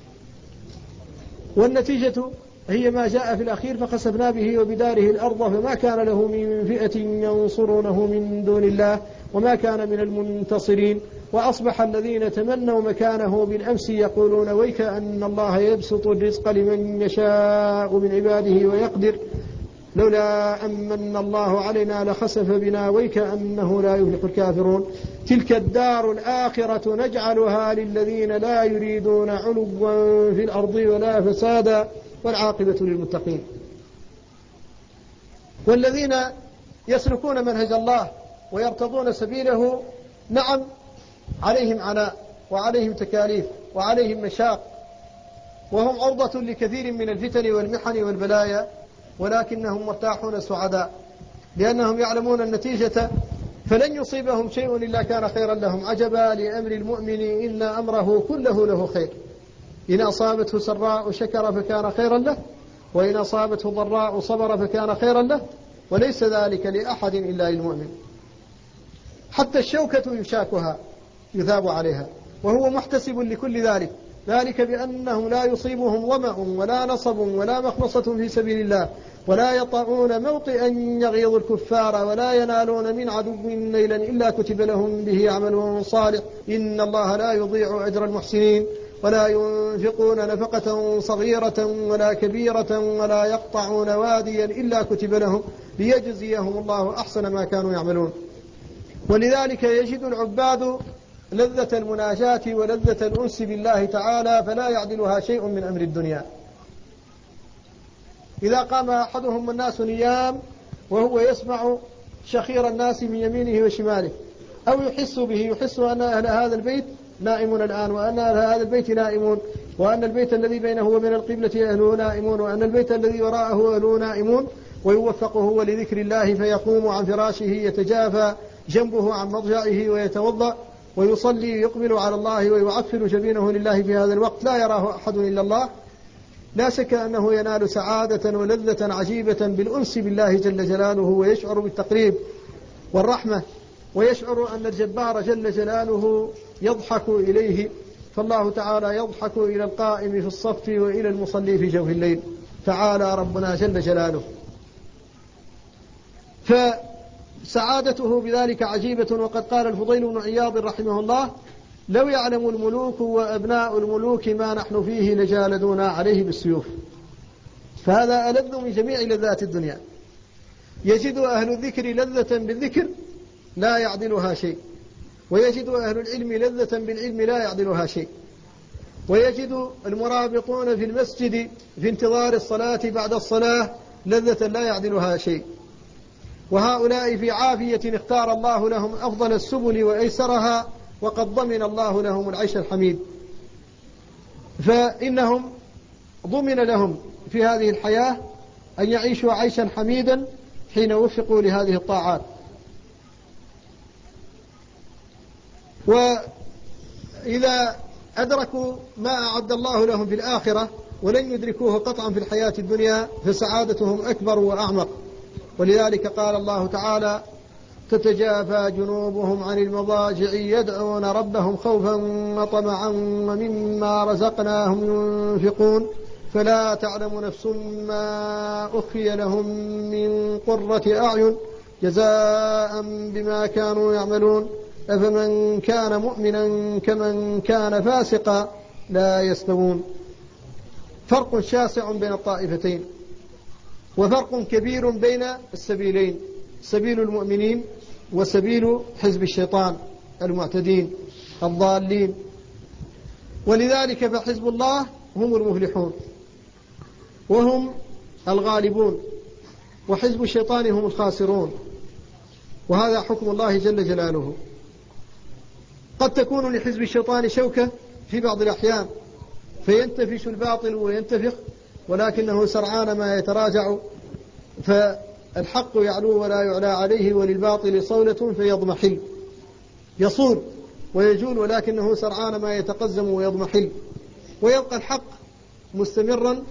والنتيجة هي ما جاء في الأخير: فخسفنا به وبداره الأرض فما كان له من فئة ينصرونه من دون الله وما كان من المنتصرين. وأصبح الذين تمنوا مكانه بالأمس يقولون: ويك أن الله يبسط الرزق لمن يشاء من عباده ويقدر لولا أمن الله علينا لخسف بنا ويك أنه لا يفلح الكافرون. تلك الدار الآخرة نجعلها للذين لا يريدون علوا في الأرض ولا فسادا والعاقبة للمتقين. والذين يسلكون منهج الله ويرتضون سبيله نعم عليهم عناء وعليهم تكاليف وعليهم مشاق، وهم عرضة لكثير من الفتن والمحن والبلايا، ولكنهم مرتاحون سعداء لأنهم يعلمون النتيجة، فلن يصيبهم شيء إلا كان خيرا لهم. عجبا لأمر المؤمن إن أمره كله له خير، إن أصابته سراء شكر فكان خيرا له، وإن أصابته ضراء صبر فكان خيرا له، وليس ذلك لأحد إلا للمؤمن. حتى الشوكة يشاكها يثاب عليها، وهو محتسب لكل ذلك، ذلك بأنهم لا يصيبهم ظمأ ولا نصب ولا مخمصة في سبيل الله، ولا يطعون موطئا يغيظ الكفار، ولا ينالون من عدو نيلا إلا كتب لهم به عمل صالح، إن الله لا يضيع أجر المحسنين. ولا ينفقون نفقة صغيرة ولا كبيرة ولا يقطعون واديا إلا كتب لهم ليجزيهم الله أحسن ما كانوا يعملون. ولذلك يجد العباد لذة المناجاة ولذة الأنس بالله تعالى، فلا يعدلها شيء من أمر الدنيا. إذا قام أحدهم والناس نيام وهو يسمع شخير الناس من يمينه وشماله، أو يحس به، يحس أن أهل هذا البيت نائمون الآن، وأن أهل هذا البيت نائمون، وأن البيت الذي بينه وبين القبلة أهله نائمون، وأن البيت الذي وراءه أهله نائمون، ويوفق هو لذكر الله فيقوم عن فراشه يتجافى جنبه عن مضجعه ويتوضأ ويصلي يقبل على الله ويعفر جبينه لله في هذا الوقت، لا يراه أحد إلا الله، لا شك أنه ينال سعادة ولذة عجيبة بالأنس بالله جل جلاله، ويشعر بالتقريب والرحمة، ويشعر أن الجبار جل جلاله يضحك إليه، فالله تعالى يضحك إلى القائم في الصف وإلى المصلي في جوف الليل، تعالى ربنا جل جلاله. سعادته بذلك عجيبة. وقد قال الفضيل بن عياض رحمه الله: لو يعلم الملوك وأبناء الملوك ما نحن فيه لجالدونا عليه بالسيوف. فهذا ألذ من جميع لذات الدنيا. يجد أهل الذكر لذة بالذكر لا يعدلها شيء، ويجد أهل العلم لذة بالعلم لا يعدلها شيء، ويجد المرابطون في المسجد في انتظار الصلاة بعد الصلاة لذة لا يعدلها شيء. وهؤلاء في عافية اختار الله لهم أفضل السبل وأيسرها، وقد ضمن الله لهم العيش الحميد. فإنهم ضمن لهم في هذه الحياة أن يعيشوا عيشا حميدا حين وفقوا لهذه الطاعات. وإذا أدركوا ما أعد الله لهم في الآخرة ولن يدركوه قطعا في الحياة الدنيا فسعادتهم أكبر وأعمق. ولذلك قال الله تعالى: تتجافى جنوبهم عن المضاجع يدعون ربهم خوفا وطمعا ومما رزقناهم ينفقون فلا تعلم نفس ما أخفي لهم من قرة أعين جزاء بما كانوا يعملون أفمن كان مؤمنا كمن كان فاسقا لا يستوون. فرق شاسع بين الطائفتين، وفرق كبير بين السبيلين: سبيل المؤمنين وسبيل حزب الشيطان المعتدين الضالين. ولذلك فحزب الله هم المفلحون وهم الغالبون، وحزب الشيطان هم الخاسرون. وهذا حكم الله جل جلاله. قد تكون لحزب الشيطان شوكة في بعض الأحيان فينتفش الباطل وينتفخ، ولكنه سرعان ما يتراجع فالحق يعلو ولا يعلى عليه، وللباطل صولة فيضمحل. يصول ويجول ولكنه سرعان ما يتقزم ويضمحل، ويبقى الحق مستمرا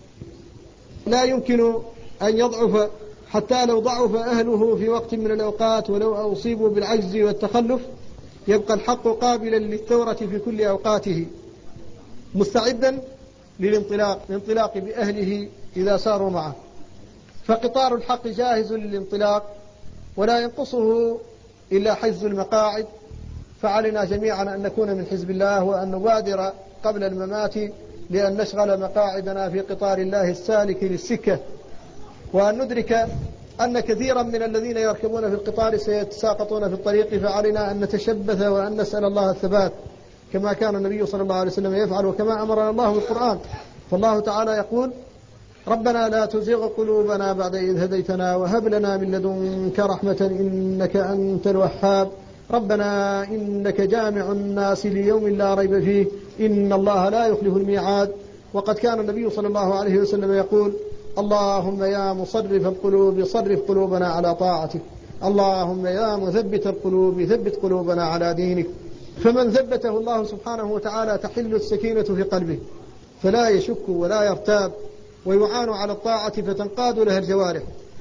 لا يمكن أن يضعف، حتى لو ضعف أهله في وقت من الأوقات ولو أصيبوا بالعجز والتخلف يبقى الحق قابلا للثورة في كل أوقاته، مستعدا للانطلاق الانطلاق بأهله إذا ساروا معه. فقطار الحق جاهز للانطلاق ولا ينقصه إلا حجز المقاعد. فعلنا جميعا أن نكون من حزب الله وأن نبادر قبل الممات لأن نشغل مقاعدنا في قطار الله السالك للسكة، وأن ندرك أن كثيرا من الذين يركبون في القطار سيتساقطون في الطريق، فعلينا أن نتشبث وأن نسأل الله الثبات كما كان النبي صلى الله عليه وسلم يفعل وكما أمرنا الله بالقرآن. فالله تعالى يقول: ربنا لا تزغ قلوبنا بعد إذ هديتنا وهب لنا من لدنك رحمة إنك أنت الوهاب ربنا إنك جامع الناس ليوم لا ريب فيه إن الله لا يخلف الميعاد. وقد كان النبي صلى الله عليه وسلم يقول: اللهم يا مصرف القلوب صرف قلوبنا على طاعتك، اللهم يا مثبت القلوب ثبت قلوبنا على دينك. فمن ثبته الله سبحانه وتعالى تحل السكينة في قلبه فلا يشك ولا يرتاب ويعان على الطاعة فتنقاد لها الجوارح.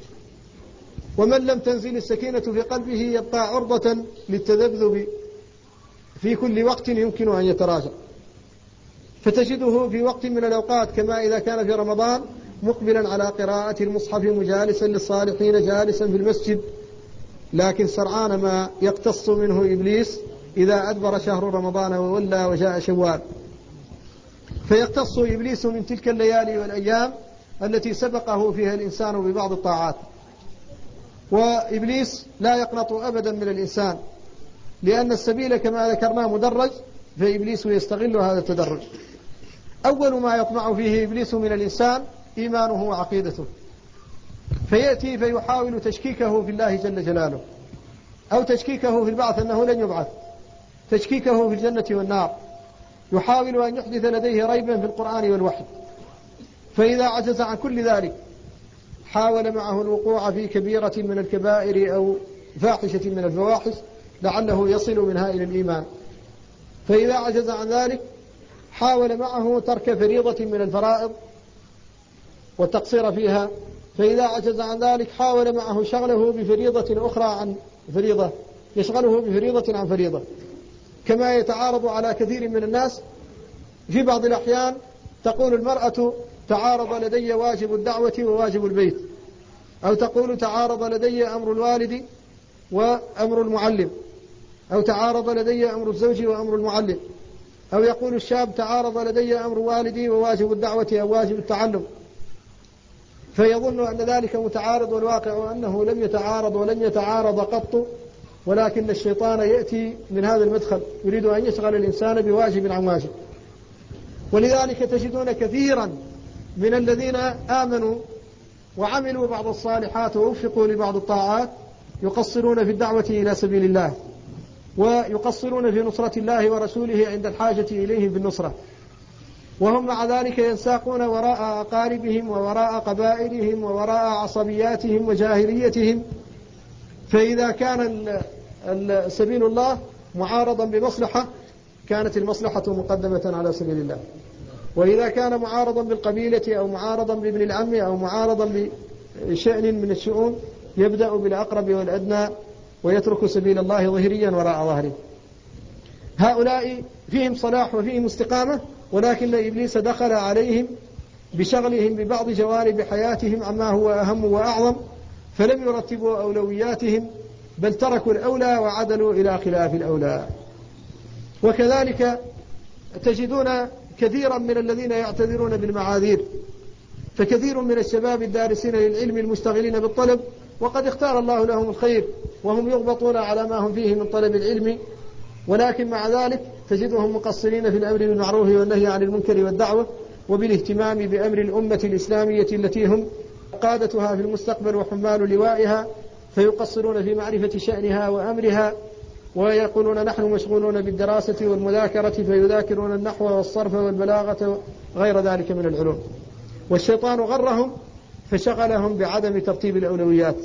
ومن لم تنزل السكينة في قلبه يبقى عرضة للتذبذب في كل وقت يمكن أن يتراجع، فتجده في وقت من الأوقات كما إذا كان في رمضان مقبلا على قراءة المصحف مجالسا للصالحين جالسا في المسجد، لكن سرعان ما يقتص منه إبليس إذا أدبر شهر رمضان وولى وجاء شوال، فيقتص إبليس من تلك الليالي والأيام التي سبقه فيها الإنسان ببعض الطاعات. وإبليس لا يقنط أبدا من الإنسان، لأن السبيل كما ذكرنا مدرج، فإبليس يستغل هذا التدرج. أول ما يطمع فيه إبليس من الإنسان إيمانه وعقيدته، فيأتي فيحاول تشكيكه في الله جل جلاله، أو تشكيكه في البعث أنه لن يبعث، تشكيكه في الجنة والنار، يحاول أن يحدث لديه ريبا في القرآن والوحي. فإذا عجز عن كل ذلك حاول معه الوقوع في كبيرة من الكبائر أو فاحشة من الفواحش لعله يصل منها إلى الإيمان. فإذا عجز عن ذلك حاول معه ترك فريضة من الفرائض والتقصير فيها. فإذا عجز عن ذلك حاول معه شغله بفريضة أخرى عن فريضة، يشغله بفريضة عن فريضة، كما يتعارض على كثير من الناس. في بعض الأحيان تقول المرأة: تعارض لدي واجب الدعوة وواجب البيت، أو تقول: تعارض لدي أمر الوالد وأمر المعلم، أو تعارض لدي أمر الزوج وأمر المعلم، أو يقول الشاب تعارض لدي أمر والدي وواجب الدعوة أو واجب التعلم، فيظن أن ذلك متعارض، والواقع أنه لم يتعارض ولن يتعارض قط، ولكن الشيطان يأتي من هذا المدخل يريد أن يشغل الإنسان بواجب عن واجب. ولذلك تجدون كثيرا من الذين آمنوا وعملوا بعض الصالحات ووفقوا لبعض الطاعات يقصرون في الدعوة إلى سبيل الله، ويقصرون في نصرة الله ورسوله عند الحاجة إليهم بالنصرة، وهم مع ذلك ينساقون وراء أقاربهم ووراء قبائلهم ووراء عصبياتهم وجاهليتهم. فإذا كان سبيل الله معارضا بمصلحة كانت المصلحة مقدمة على سبيل الله، وإذا كان معارضا بالقبيلة أو معارضا بابن العم أو معارضا بشأن من الشؤون يبدأ بالأقرب والأدنى ويترك سبيل الله ظهريا وراء ظهره. هؤلاء فيهم صلاح وفيهم استقامة، ولكن إبليس دخل عليهم بشغلهم ببعض جوانب حياتهم عما هو أهم وأعظم، فلم يرتبوا أولوياتهم بل تركوا الأولى وعدلوا إلى خلاف الأولى. وكذلك تجدون كثيرا من الذين يعتذرون بالمعاذير، فكثير من الشباب الدارسين للعلم المشتغلين بالطلب وقد اختار الله لهم الخير وهم يغبطون على ما هم فيه من طلب العلم، ولكن مع ذلك تجدهم مقصرين في الأمر بالمعروف والنهي عن المنكر والدعوة وبالاهتمام بأمر الأمة الإسلامية التي هم قادتها في المستقبل وحمال لوائها، فيقصرون في معرفة شأنها وأمرها، ويقولون نحن مشغولون بالدراسة والمذاكرة فيذاكرون النحو والصرف والبلاغة وغير ذلك من العلوم، والشيطان غرهم فشغلهم بعدم ترتيب الأولويات.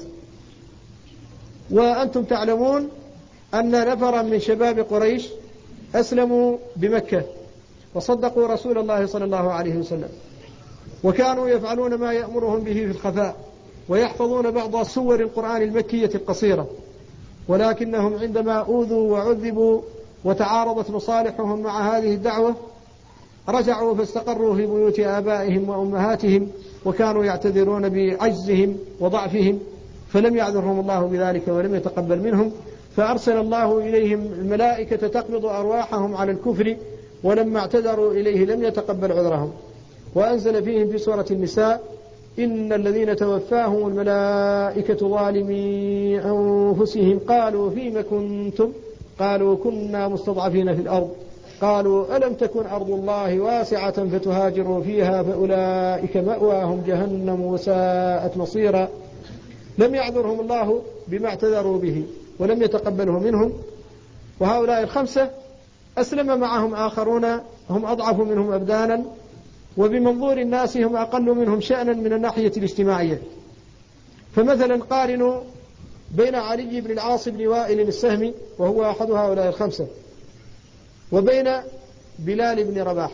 وأنتم تعلمون أن نفرا من شباب قريش أسلموا بمكة وصدقوا رسول الله صلى الله عليه وسلم، وكانوا يفعلون ما يأمرهم به في الخفاء ويحفظون بعض سور القرآن المكية القصيرة، ولكنهم عندما أوذوا وعذبوا وتعارضت مصالحهم مع هذه الدعوة رجعوا فاستقروا في بيوت آبائهم وأمهاتهم، وكانوا يعتذرون بعجزهم وضعفهم، فلم يعذرهم الله بذلك ولم يتقبل منهم، فأرسل الله إليهم الملائكة تقبض أرواحهم على الكفر، ولما اعتذروا إليه لم يتقبل عذرهم، وأنزل فيهم في سورة النساء إن الذين توفاهم الملائكة ظالمي أنفسهم قالوا فيما كنتم قالوا كنا مستضعفين في الأرض قالوا ألم تكن أرض الله واسعة فتهاجروا فيها فأولئك مأواهم جهنم وساءت مصيرا. لم يعذرهم الله بما اعتذروا به ولم يتقبله منهم. وهؤلاء الخمسة أسلم معهم آخرون هم أضعف منهم أبدانا، وبمنظور الناس هم أقل منهم شأنا من الناحية الاجتماعية. فمثلا قارنوا بين علي بن العاص بن وائل السهمي وهو أحد هؤلاء الخمسة وبين بلال بن رباح،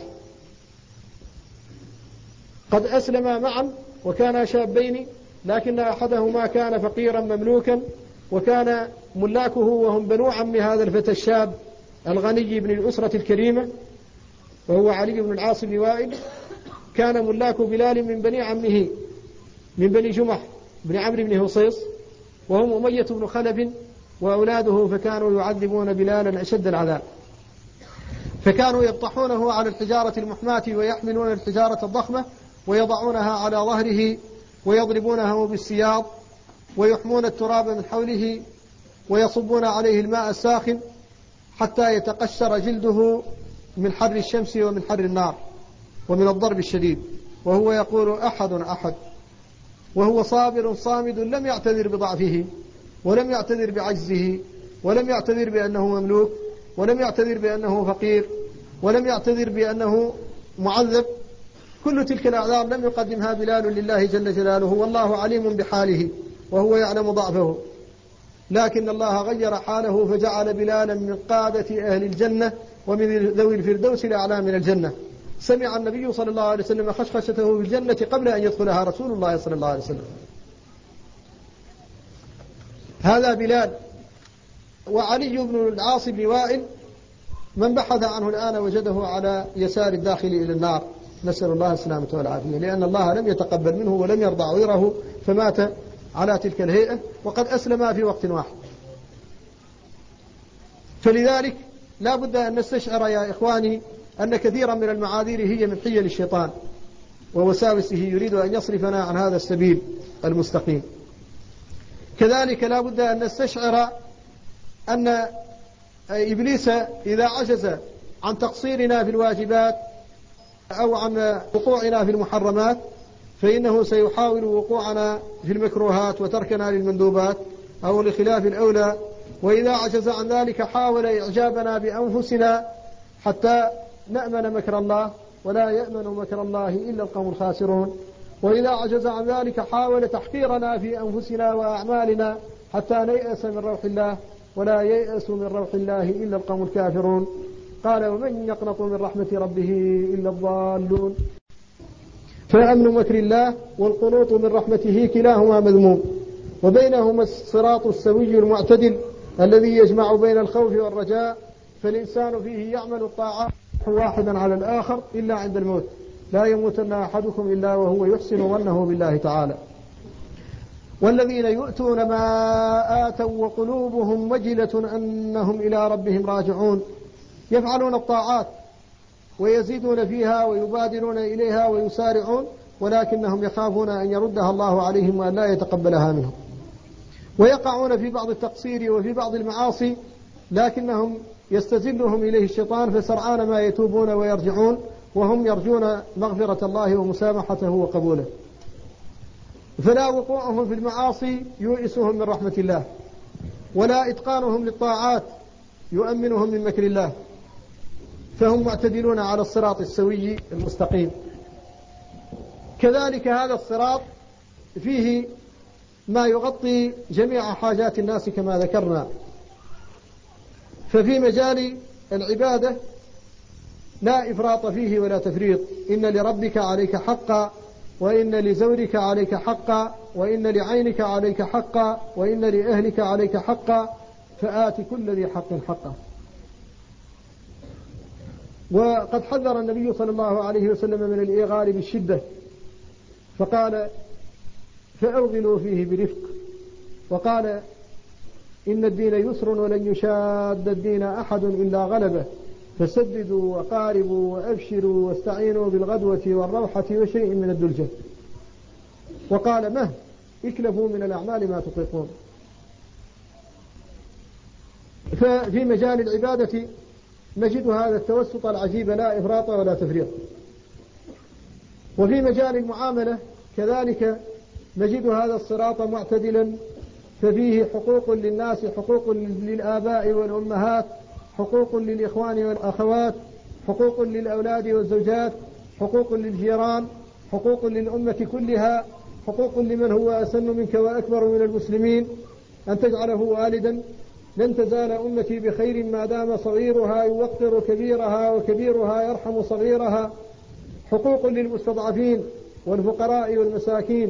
قد أسلما معا وكانا شابين، لكن أحدهما كان فقيرا مملوكا وكان ملاكه وهم بنو عم هذا الفتى الشاب الغني بن الأسرة الكريمة وهو علي بن العاص بن وائل، كان ملاك بلال من بني عمه من بني جمح بن عمرو بن هصيص وهم أمية بن خلف وأولاده، فكانوا يعذبون بلالا أشد العذاب، فكانوا يبطحونه على الحجارة المحماة ويحملون الحجارة الضخمة ويضعونها على ظهره ويضربونه بالسياط ويحمون التراب من حوله ويصبون عليه الماء الساخن حتى يتقشر جلده من حر الشمس ومن حر النار ومن الضرب الشديد، وهو يقول أحد أحد، وهو صابر صامد لم يعتذر بضعفه ولم يعتذر بعجزه ولم يعتذر بأنه مملوك ولم يعتذر بأنه فقير ولم يعتذر بأنه معذب. كل تلك الأعذار لم يقدمها بلال لله جل جلاله، والله عليم بحاله وهو يعلم ضعفه، لكن الله غير حاله فجعل بلالا من قادة أهل الجنة ومن ذوي الفردوس الأعلى من الجنة. سمع النبي صلى الله عليه وسلم خشخشته في الجنة قبل أن يدخلها رسول الله صلى الله عليه وسلم. هذا بلال. وعلي بن العاص بن وائل من بحث عنه الآن وجده على يسار الداخل إلى النار، نسأل الله السلامة والعافية، لأن الله لم يتقبل منه ولم يرضى عذره فمات على تلك الهيئة، وقد أسلم في وقت واحد. فلذلك لا بد أن نستشعر يا إخواني أن كثيرا من المعاذير هي من حيل الشيطان ووساوسه، يريد أن يصرفنا عن هذا السبيل المستقيم. كذلك لا بد أن نستشعر أن إبليس إذا عجز عن تقصيرنا في الواجبات أو عن وقوعنا في المحرمات فإنه سيحاول وقوعنا في المكروهات وتركنا للمندوبات أو لخلاف الأولى. وإذا عجز عن ذلك حاول إعجابنا بأنفسنا حتى نأمن مكر الله، ولا يأمن مكر الله إلا القوم الخاسرون. وإذا عجز عن ذلك حاول تحقيرنا في أنفسنا وأعمالنا حتى نيأس من روح الله، ولا ييأس من روح الله إلا القوم الكافرون. قال: ومن يقنط من رحمة ربه إلا الضالون. فأمن مكر الله والقنوط من رحمته كلاهما مذموم، وبينهما الصراط السوي المعتدل الذي يجمع بين الخوف والرجاء. فالإنسان فيه يعمل الطاعات واحدا على الآخر إلا عند الموت، لا يموتن أحدكم إلا وهو يحسن ظنه بالله تعالى. والذين يؤتون ما آتوا وقلوبهم وجلة أنهم إلى ربهم راجعون، يفعلون الطاعات ويزيدون فيها ويبادرون إليها ويسارعون، ولكنهم يخافون أن يردها الله عليهم وأن لا يتقبلها منهم، ويقعون في بعض التقصير وفي بعض المعاصي، لكنهم يستزلهم إليه الشيطان، فسرعان ما يتوبون ويرجعون وهم يرجون مغفرة الله ومسامحته وقبوله. فلا وقوعهم في المعاصي يؤسهم من رحمة الله، ولا إتقانهم للطاعات يؤمنهم من مكر الله، فهم معتدلون على الصراط السوي المستقيم. كذلك هذا الصراط فيه ما يغطي جميع حاجات الناس كما ذكرنا. ففي مجال العبادة لا إفراط فيه ولا تفريط. إن لربك عليك حقا، وإن لزورك عليك حقا، وإن لعينك عليك حقا، وإن لأهلك عليك حقا، فآت كل ذي حق حقه. وقد حذر النبي صلى الله عليه وسلم من الإيغال بالشدة، فقال: فأوغلوا فيه برفق. وقال: إن الدين يسر ولن يشاد الدين أحد إلا غلبه، فسددوا وقاربوا وأبشروا واستعينوا بالغدوة والروحة وشيء من الدلجة. وقال: مه اكلفوا من الأعمال ما تطيقون. ففي مجال العبادة نجد هذا التوسط العجيب، لا إفراط ولا تفريط. وفي مجال المعاملة كذلك نجد هذا الصراط معتدلا، ففيه حقوق للناس، حقوق للآباء والأمهات، حقوق للإخوان والأخوات، حقوق للأولاد والزوجات، حقوق للجيران، حقوق للأمة كلها، حقوق لمن هو أسن منك وأكبر من المسلمين، أن تجعله والدا. لن تزال أمتي بخير ما دام صغيرها يوقر كبيرها وكبيرها يرحم صغيرها. حقوق للمستضعفين والفقراء والمساكين.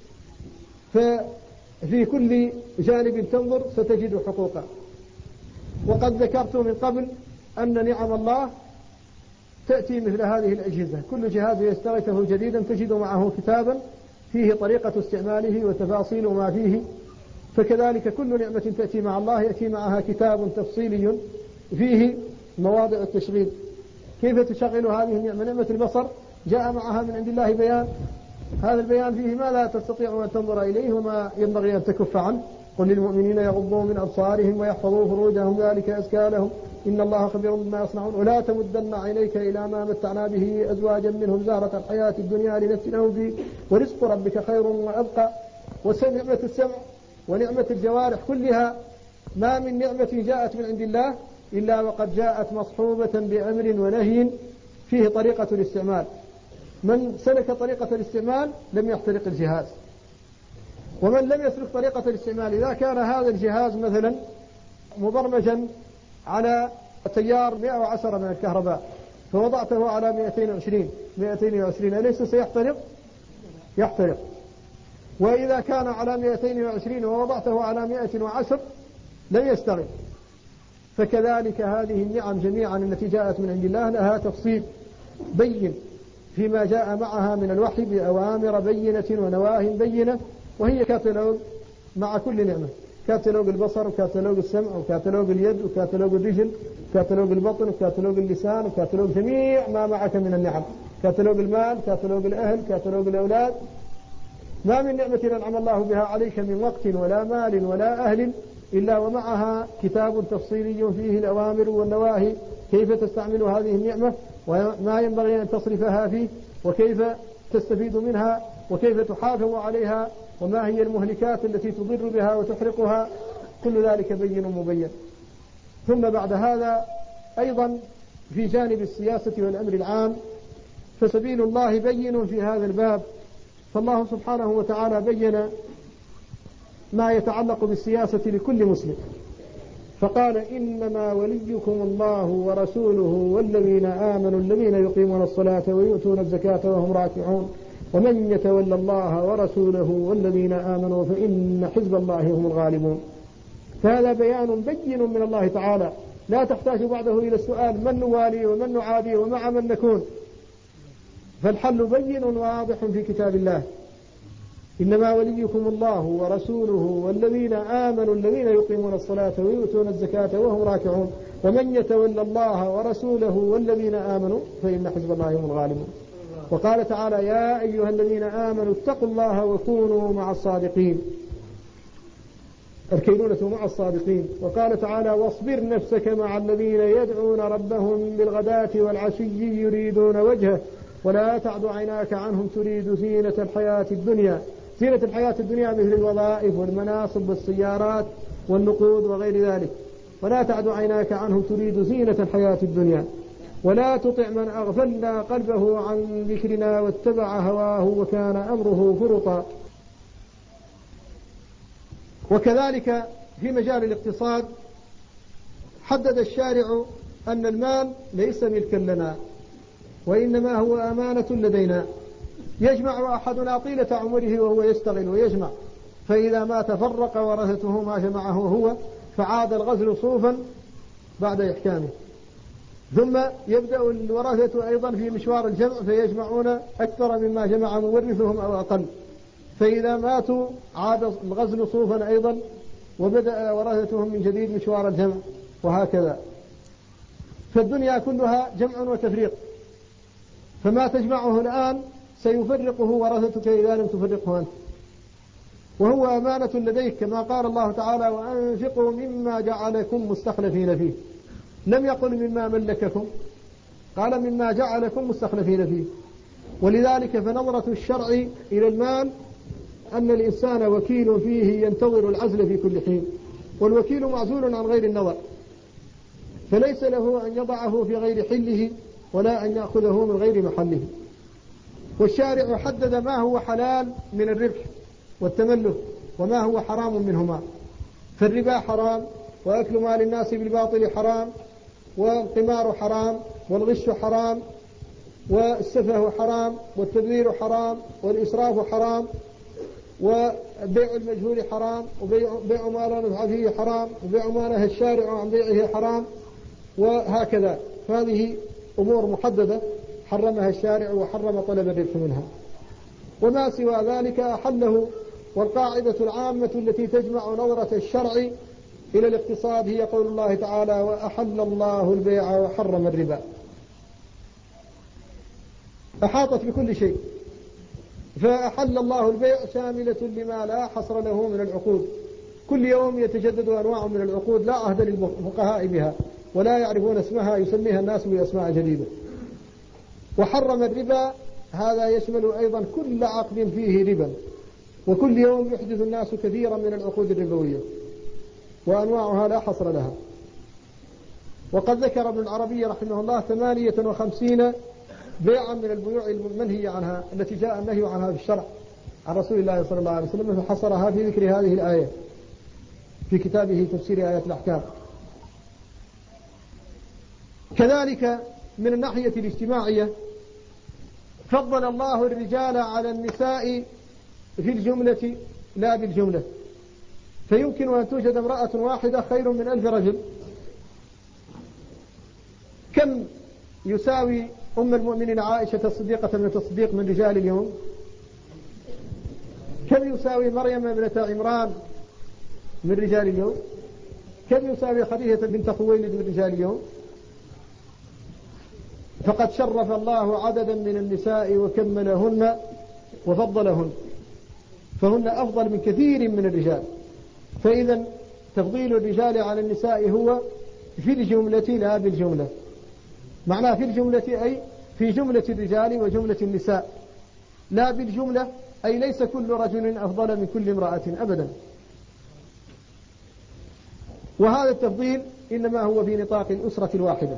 ففي كل جانب تنظر ستجد حقوقا. وقد ذكرت من قبل أن نعم الله تأتي مثل هذه الأجهزة، كل جهاز يستغيثه جديدا تجد معه كتابا فيه طريقة استعماله وتفاصيل ما فيه. فكذلك كل نعمة تأتي مع الله يأتي معها كتاب تفصيلي فيه مواضع التشغيل، كيف تشغل هذه النعمة. نعمة البصر جاء معها من عند الله بيان، هذا البيان فيه ما لا تستطيع أن تنظر إليه وما ينبغي أن تكف عنه. قل للمؤمنين يغضوا من أبصارهم ويحفظوا فروجهم ذلك أزكى لهم إن الله خبير بما يصنعون. ولا تمدن عينيك إلى ما متعنا به أزواجا منهم زهرة الحياة الدنيا لنفتنهم فيه ورزق ربك خير وأبقى. ونعمة السمع ونعمة الجوارح كلها ما من نعمة جاءت من عند الله إلا وقد جاءت مصحوبة بأمر ونهي فيه طريقة الاستعمال. من سلك طريقة الاستعمال لم يخترق الجهاز، ومن لم يسلك طريقة الاستعمال إذا كان هذا الجهاز مثلا مبرمجا على تيار مئة وعشرة من الكهرباء فوضعته على مئتين وعشرين مئتين وعشرين أليس سيحترق؟ يحترق. وإذا كان على مئتين وعشرين ووضعته على مئة وعشر لم يستغل. فكذلك هذه النعم جميعا التي جاءت من عند الله لها تفصيل بين فيما جاء معها من الوحي بأوامر بينة ونواهي بينة، وهي كتالوج مع كل نعمة. كاتالوج البصر وكاتالوج السمع وكاتالوج اليد وكاتالوج الرجل وكاتالوج البطن وكاتالوج اللسان وكاتالوج جميع ما معك من النعم، كاتالوج المال، كاتالوج الأهل، كاتالوج الأولاد. ما من نعمة أنعم الله بها عليك من وقت ولا مال ولا أهل إلا ومعها كتاب تفصيلي فيه الأوامر والنواهي، كيف تستعمل هذه النعمة وما ينبغي أن تصرفها فيه وكيف تستفيد منها وكيف تحافظ عليها وما هي المهلكات التي تضر بها وتحرقها، كل ذلك بين مبين. ثم بعد هذا أيضا في جانب السياسة والأمر العام فسبيل الله بين في هذا الباب، فالله سبحانه وتعالى بين ما يتعلق بالسياسة لكل مسلم، فقال إنما وليكم الله ورسوله والذين آمنوا الذين يقيمون الصلاة ويؤتون الزكاة وهم راكعون ومن يتولى الله ورسوله والذين آمنوا فإن حزب الله هم الغالبون. فهذا بيان بين من الله تعالى لا تحتاج بعده إلى السؤال من نوالي ومن نعادي ومع من نكون، فالحل بين واضح في كتاب الله. إنما وليكم الله ورسوله والذين آمنوا الذين يقيمون الصلاة ويؤتون الزكاة وهم راكعون ومن يتولى الله ورسوله والذين آمنوا فإن حزب الله هم الغالبون. وقال تعالى يا أيها الذين آمنوا اتقوا الله وكونوا مع الصادقين، الكينونة مع الصادقين. وقال تعالى واصبر نفسك مع الذين يدعون ربهم بالغداة والعشي يريدون وجهه ولا تعد عيناك عنهم تريد زينة الحياة الدنيا. زينة الحياة الدنيا مثل الوظائف والمناصب والسيارات والنقود وغير ذلك، ولا تعد عيناك عنهم تريد زينة الحياة الدنيا ولا تطع من أغفلنا قلبه عن ذكرنا واتبع هواه وكان أمره فرطا. وكذلك في مجال الاقتصاد حدد الشارع أن المال ليس ملكا لنا وإنما هو أمانة لدينا، يجمع أحدنا طيلة عمره وهو يشتغل ويجمع، فإذا ما تفرق ورثته ما جمعه هو فعاد الغزل صوفا بعد إحكامه. ثم يبدأ الورثة أيضا في مشوار الجمع فيجمعون أكثر مما جمع مورثهم أو أقل، فإذا ماتوا عاد الغزل صوفا أيضا وبدأ ورثتهم من جديد مشوار الجمع، وهكذا. فالدنيا كلها جمع وتفريق، فما تجمعه الآن سيفرقه ورثتك إذا لم تفرقه أنت، وهو أمانة لديك كما قال الله تعالى وأنفقوا مما جعلكم مستخلفين فيه، لم يقل مما ملككم، قال مما جعلكم مستخلفين فيه. ولذلك فنظرة الشرع إلى المال أن الإنسان وكيل فيه ينتظر العزل في كل حين، والوكيل معزول عن غير النظر، فليس له أن يضعه في غير حله ولا أن يأخذه من غير محله. والشارع حدد ما هو حلال من الربح والتملك وما هو حرام منهما، فالربا حرام وأكل مال الناس بالباطل حرام والقمار حرام والغش حرام والسفه حرام والتبذير حرام والإسراف حرام وبيع المجهول حرام وبيع ما لا نفع فيه حرام وبيع ما نهى الشارع عن بيعه حرام، وهكذا. هذه أمور محددة حرمها الشارع وحرم طلب الربح منها، وما سوى ذلك أحله. والقاعدة العامة التي تجمع نظرة الشرع إلى الاقتصاد هي قول الله تعالى وأحل الله البيع وحرم الربا، أحاطت بكل شيء. فأحل الله البيع شاملة لما لا حصر له من العقود، كل يوم يتجدد أنواع من العقود لا عهد للفقهاء بها ولا يعرفون اسمها يسميها الناس بأسماء جديدة. وحرم الربا، هذا يشمل أيضا كل عقد فيه ربا، وكل يوم يحدث الناس كثيرا من العقود الربوية وأنواعها لا حصر لها. وقد ذكر ابن العربي رحمه الله ثمانية وخمسين بيعا من البيوع المنهي عنها التي جاء النهي عنها في الشرع عن رسول الله صلى الله عليه وسلم، فحصرها في ذكر هذه الآية في كتابه تفسير آيات الأحكام. كذلك من الناحية الاجتماعية فضل الله الرجال على النساء في الجملة لا بالجملة، فيمكن أن توجد امرأة واحدة خير من ألف رجل. كم يساوي أم المؤمنين عائشة الصديقة ابنة الصديق من رجال اليوم؟ كم يساوي مريم ابنة عمران من رجال اليوم؟ كم يساوي خديجة بنت خويلد من رجال اليوم؟ فقد شرف الله عددا من النساء وكملهن وفضلهن، فهن أفضل من كثير من الرجال. فإذا تفضيل الرجال على النساء هو في الجملة لا بالجملة. معناه في الجملة أي في جملة الرجال وجملة النساء، لا بالجملة أي ليس كل رجل أفضل من كل امرأة أبدا. وهذا التفضيل إنما هو في نطاق الأسرة الواحدة.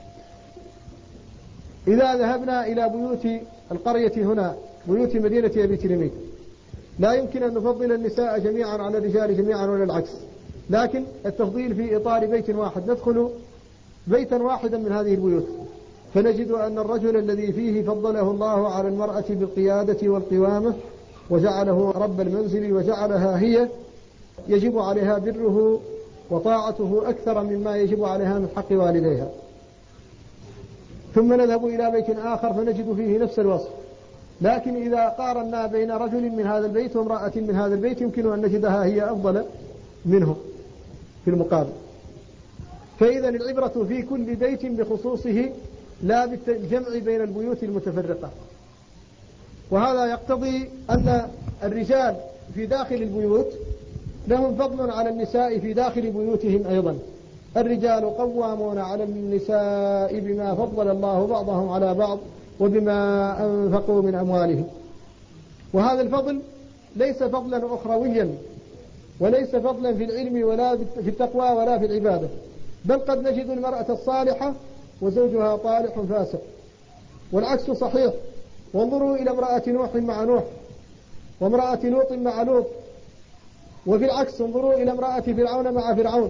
إذا ذهبنا إلى بيوت القرية هنا، بيوت مدينة أبي تلميذ، لا يمكن أن نفضل النساء جميعا على الرجال جميعا ولا العكس، لكن التفضيل في إطار بيت واحد. ندخل بيتا واحدا من هذه البيوت فنجد أن الرجل الذي فيه فضله الله على المرأة بالقيادة والقوامة وجعله رب المنزل وجعلها هي يجب عليها بره وطاعته أكثر مما يجب عليها من حق والديها. ثم نذهب إلى بيت آخر فنجد فيه نفس الوصف، لكن إذا قارنا بين رجل من هذا البيت وامرأة من هذا البيت يمكن أن نجدها هي أفضل منه في المقابل. فإذا العبرة في كل بيت بخصوصه لا بالجمع بين البيوت المتفرقة. وهذا يقتضي أن الرجال في داخل البيوت لهم فضل على النساء في داخل بيوتهم أيضا. الرجال قوامون على النساء بما فضل الله بعضهم على بعض وبما أنفقوا من أموالهم. وهذا الفضل ليس فضلا أخرويا، وليس فضلا في العلم ولا في التقوى ولا في العبادة، بل قد نجد المرأة الصالحة وزوجها طالح فاسق، والعكس صحيح. وانظروا إلى امرأة نوح مع نوح، وامرأة لوط مع لوط، وفي العكس انظروا إلى امرأة فرعون مع فرعون.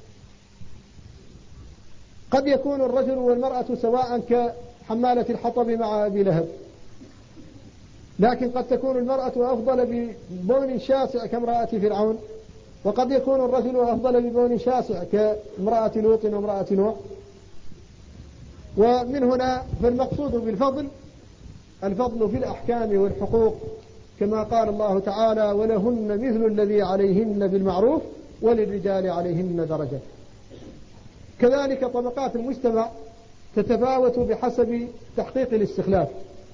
قد يكون الرجل والمرأة سواء كحمالة الحطب مع أبي لهب، لكن قد تكون المرأة أفضل ببون شاسع كامرأة فرعون، وقد يكون الرجل أفضل ببون شاسع كامرأة لوط وامرأة نوح. ومن هنا فالمقصود بالفضل الفضل في الأحكام والحقوق، كما قال الله تعالى: ولهن مثل الذي عليهن بالمعروف وللرجال عليهن درجة. كذلك طبقات المجتمع تتفاوت بحسب تحقيق الاستخلاف.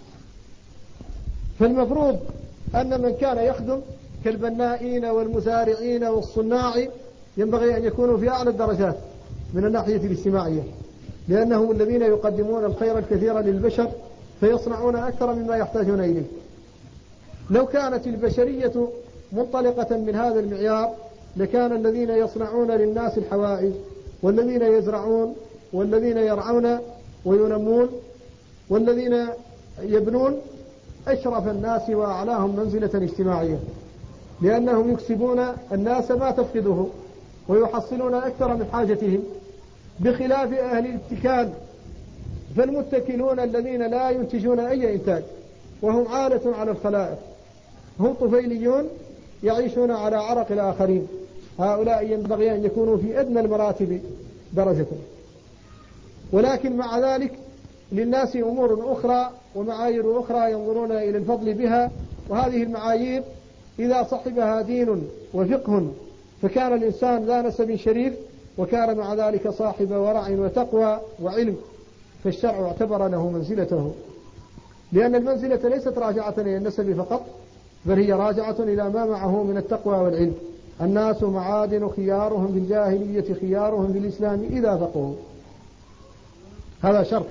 فالمفروض أن من كان يخدم كالبنائين والمزارعين والصناع ينبغي أن يكونوا في أعلى الدرجات من الناحية الاجتماعية، لأنهم الذين يقدمون الخير الكثير للبشر فيصنعون أكثر مما يحتاجون إليه. لو كانت البشرية منطلقة من هذا المعيار لكان الذين يصنعون للناس الحوائج والذين يزرعون والذين يرعون وينمون والذين يبنون أشرف الناس وأعلاهم منزلة اجتماعية، لأنهم يكسبون الناس ما تفقده ويحصلون أكثر من حاجتهم، بخلاف أهل الاتكال. فالمتكلون الذين لا ينتجون أي إنتاج وهم عالة على الخلائق هم طفيليون يعيشون على عرق الآخرين، هؤلاء ينبغي أن يكونوا في أدنى المراتب درجة. ولكن مع ذلك للناس أمور أخرى ومعايير أخرى ينظرون إلى الفضل بها، وهذه المعايير إذا صحبها دين وفقه فكان الإنسان ذا نسب شريف، وكان مع ذلك صاحب ورع وتقوى وعلم، فالشرع اعتبر له منزلته، لأن المنزلة ليست راجعة إلى النسب فقط، بل هي راجعة إلى ما معه من التقوى والعلم. الناس معادن خيارهم في الجاهلية خيارهم في الإسلام إذا فقهوا. هذا شرط.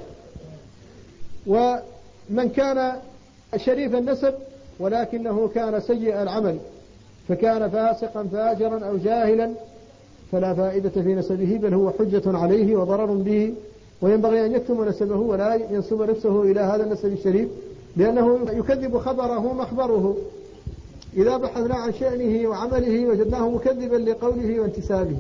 ومن كان شريف النسب ولكنه كان سيء العمل فكان فاسقا فاجرا أو جاهلا فلا فائدة في نسبه، بل هو حجة عليه وضرر به، وينبغي أن يكتم نسبه ولا ينسب نفسه إلى هذا النسب الشريف، لأنه يكذب خبره مخبره. إذا بحثنا عن شأنه وعمله وجدناه مكذبا لقوله وانتسابه.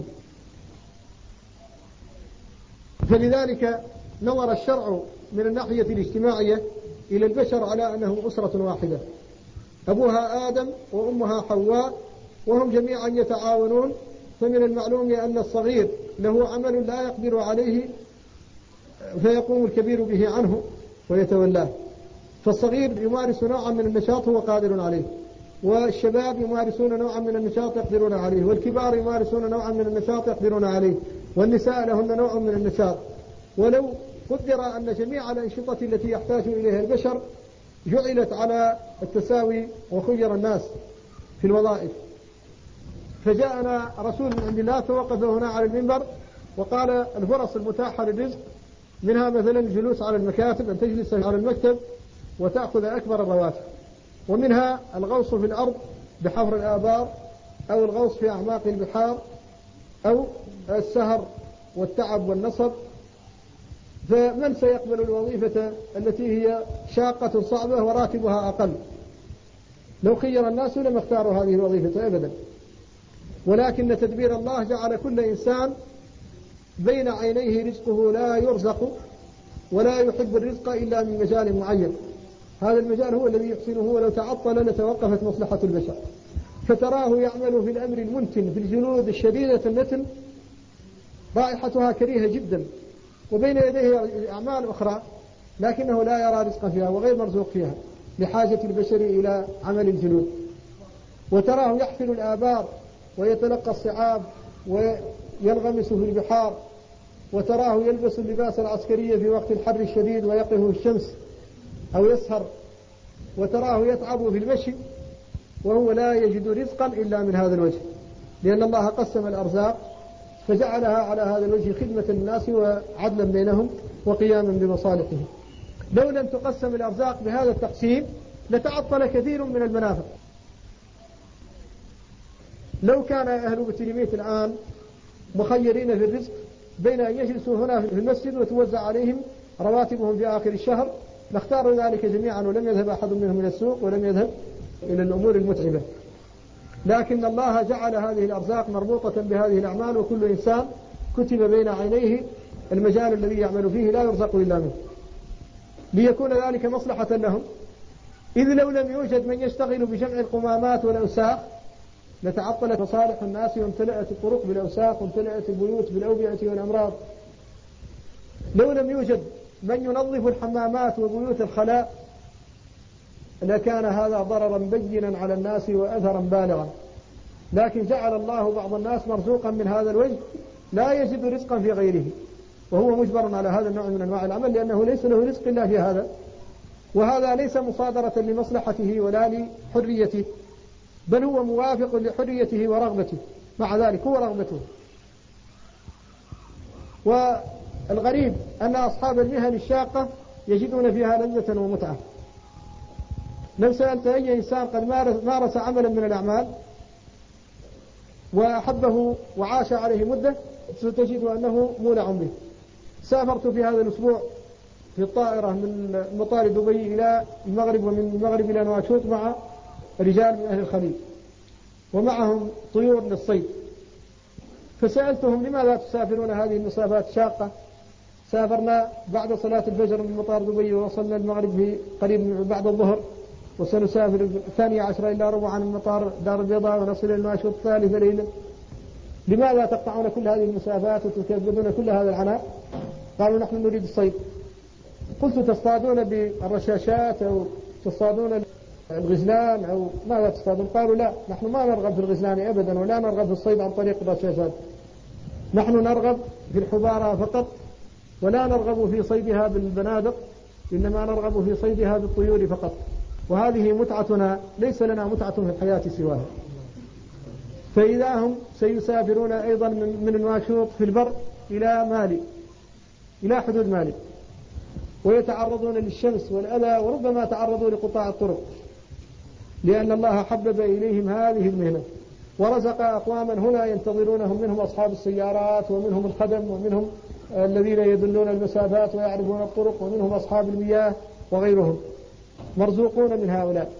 فلذلك نظر الشرع من الناحية الاجتماعية إلى البشر على أنهم أسرة واحدة، أبوها آدم وأمها حواء وهم جميعا يتعاونون. فمن المعلوم أن الصغير له عمل لا يقدر عليه فيقوم الكبير به عنه ويتولاه، فالصغير يمارس نوعا من النشاط هو قادر عليه، والشباب يمارسون نوعا من النشاط يقدرون عليه، والكبار يمارسون نوعا من النشاط يقدرون عليه، والنساء لهن نوع من النشاط. ولو قدر أن جميع الأنشطة التي يحتاج إليها البشر جعلت على التساوي وخير الناس في الوظائف، فجاءنا رسول من عند الله توقف هنا على المنبر وقال الفرص المتاحة للرزق منها مثلا الجلوس على المكاتب، أن تجلس على المكتب وتأخذ أكبر الرواتب، ومنها الغوص في الأرض بحفر الآبار، أو الغوص في أعماق البحار، أو السهر والتعب والنصب. فمن سيقبل الوظيفة التي هي شاقة صعبة وراتبها أقل؟ لو خير الناس لم اختاروا هذه الوظيفة أبدا، ولكن تدبير الله جعل كل إنسان بين عينيه رزقه لا يرزق ولا يحب الرزق إلا من مجال معين. هذا المجال هو الذي يحسنه، ولو تعطل لتوقفت مصلحة البشر. فتراه يعمل في الأمر المنتن في الجلود الشديدة النتن رائحتها كريهة جدا، وبين يديه أعمال أخرى لكنه لا يرى رزقا فيها وغير مرزوق فيها لحاجة البشر إلى عمل الجلود. وتراه يحفل الآبار ويتلقى الصعاب وينغمس في البحار، وتراه يلبس اللباس العسكري في وقت الحر الشديد ويقف الشمس أو يسهر، وتراه يتعب في المشي وهو لا يجد رزقا إلا من هذا الوجه، لأن الله قسم الأرزاق فجعلها على هذا الوجه خدمة الناس وعدلا بينهم وقياما بمصالحهم. لو لم تقسم الأرزاق بهذا التقسيم لتعطل كثير من المنافع. لو كان أهل بتلميت الآن مخيرين في الرزق بين أن يجلسوا هنا في المسجد وتوزع عليهم رواتبهم في آخر الشهر لاختاروا ذلك جميعا، ولم يذهب أحد منهم إلى السوق ولم يذهب إلى الأمور المتعبة. لكن الله جعل هذه الأرزاق مربوطة بهذه الأعمال، وكل إنسان كتب بين عينيه المجال الذي يعمل فيه لا يرزق إلا منه، ليكون ذلك مصلحة لهم. إذ لو لم يوجد من يشتغل بجمع القمامات والأوساخ لتعطلت مصالح الناس وامتلأت الطرق بالأوساخ وامتلأت البيوت بالأوبئة والأمراض. لو لم يوجد من ينظف الحمامات وبيوت الخلاء لكان هذا ضررا بينا على الناس وأثرا بالغا. لكن جعل الله بعض الناس مرزوقا من هذا الوجه لا يجد رزقا في غيره، وهو مجبر على هذا النوع من أنواع العمل لأنه ليس له رزق إلا في هذا، وهذا ليس مصادرة لمصلحته ولا لحريته، بل هو موافق لحريته ورغبته، مع ذلك هو رغبته. والغريب أن أصحاب المهن الشاقة يجدون فيها لذة ومتعة. لو سألت أي إنسان قد مارس عملا من الأعمال وأحبه وعاش عليه مدة ستجد أنه مولع به. سافرت في هذا الأسبوع في الطائرة من مطار دبي إلى المغرب ومن المغرب إلى نواكشوط مع رجال من أهل الخليج ومعهم طيور للصيد، فسألتهم لماذا تسافرون هذه المسافات الشاقة؟ سافرنا بعد صلاة الفجر من مطار دبي ووصلنا المغرب في قريب بعد الظهر، وسنسافر الثانية عشر إلا ربعا من مطار دار البيضاء ونصل إلى نواكشوط الثالثة ليلة. لماذا تقطعون كل هذه المسافات وتكبدون كل هذا العناء؟ قالوا نحن نريد الصيد. قلت تصطادون بالرشاشات أو تصطادون الغزلان أو ماذا تصطادون؟ قالوا لا، نحن ما نرغب في الغزلان أبدا ولا نرغب في الصيد عن طريق الرشاشات، نحن نرغب في الحبارة فقط ولا نرغب في صيدها بالبنادق، إنما نرغب في صيدها بالطيور فقط، وهذه متعتنا، ليس لنا متعة في الحياة سواها. فإذا هم سيسافرون أيضا من نواكشوط في البر إلى مالي، إلى حدود مالي، ويتعرضون للشمس والأذى وربما تعرضوا لقطاع الطرق، لأن الله حبب إليهم هذه المهنة ورزق أقواما هنا ينتظرونهم، منهم أصحاب السيارات ومنهم الخدم ومنهم الذين يدلون المسافات ويعرفون الطرق ومنهم أصحاب المياه وغيرهم، مرزوقون من هؤلاء.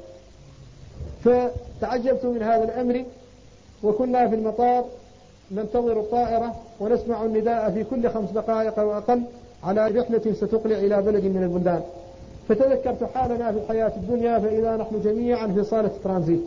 فتعجبت من هذا الأمر، وكنا في المطار ننتظر الطائرة ونسمع النداء في كل خمس دقائق أو أقل على رحلة ستقلع إلى بلد من البلدان. فتذكرت حالنا في الحياة الدنيا، فإذا نحن جميعا في صالة ترانزيت،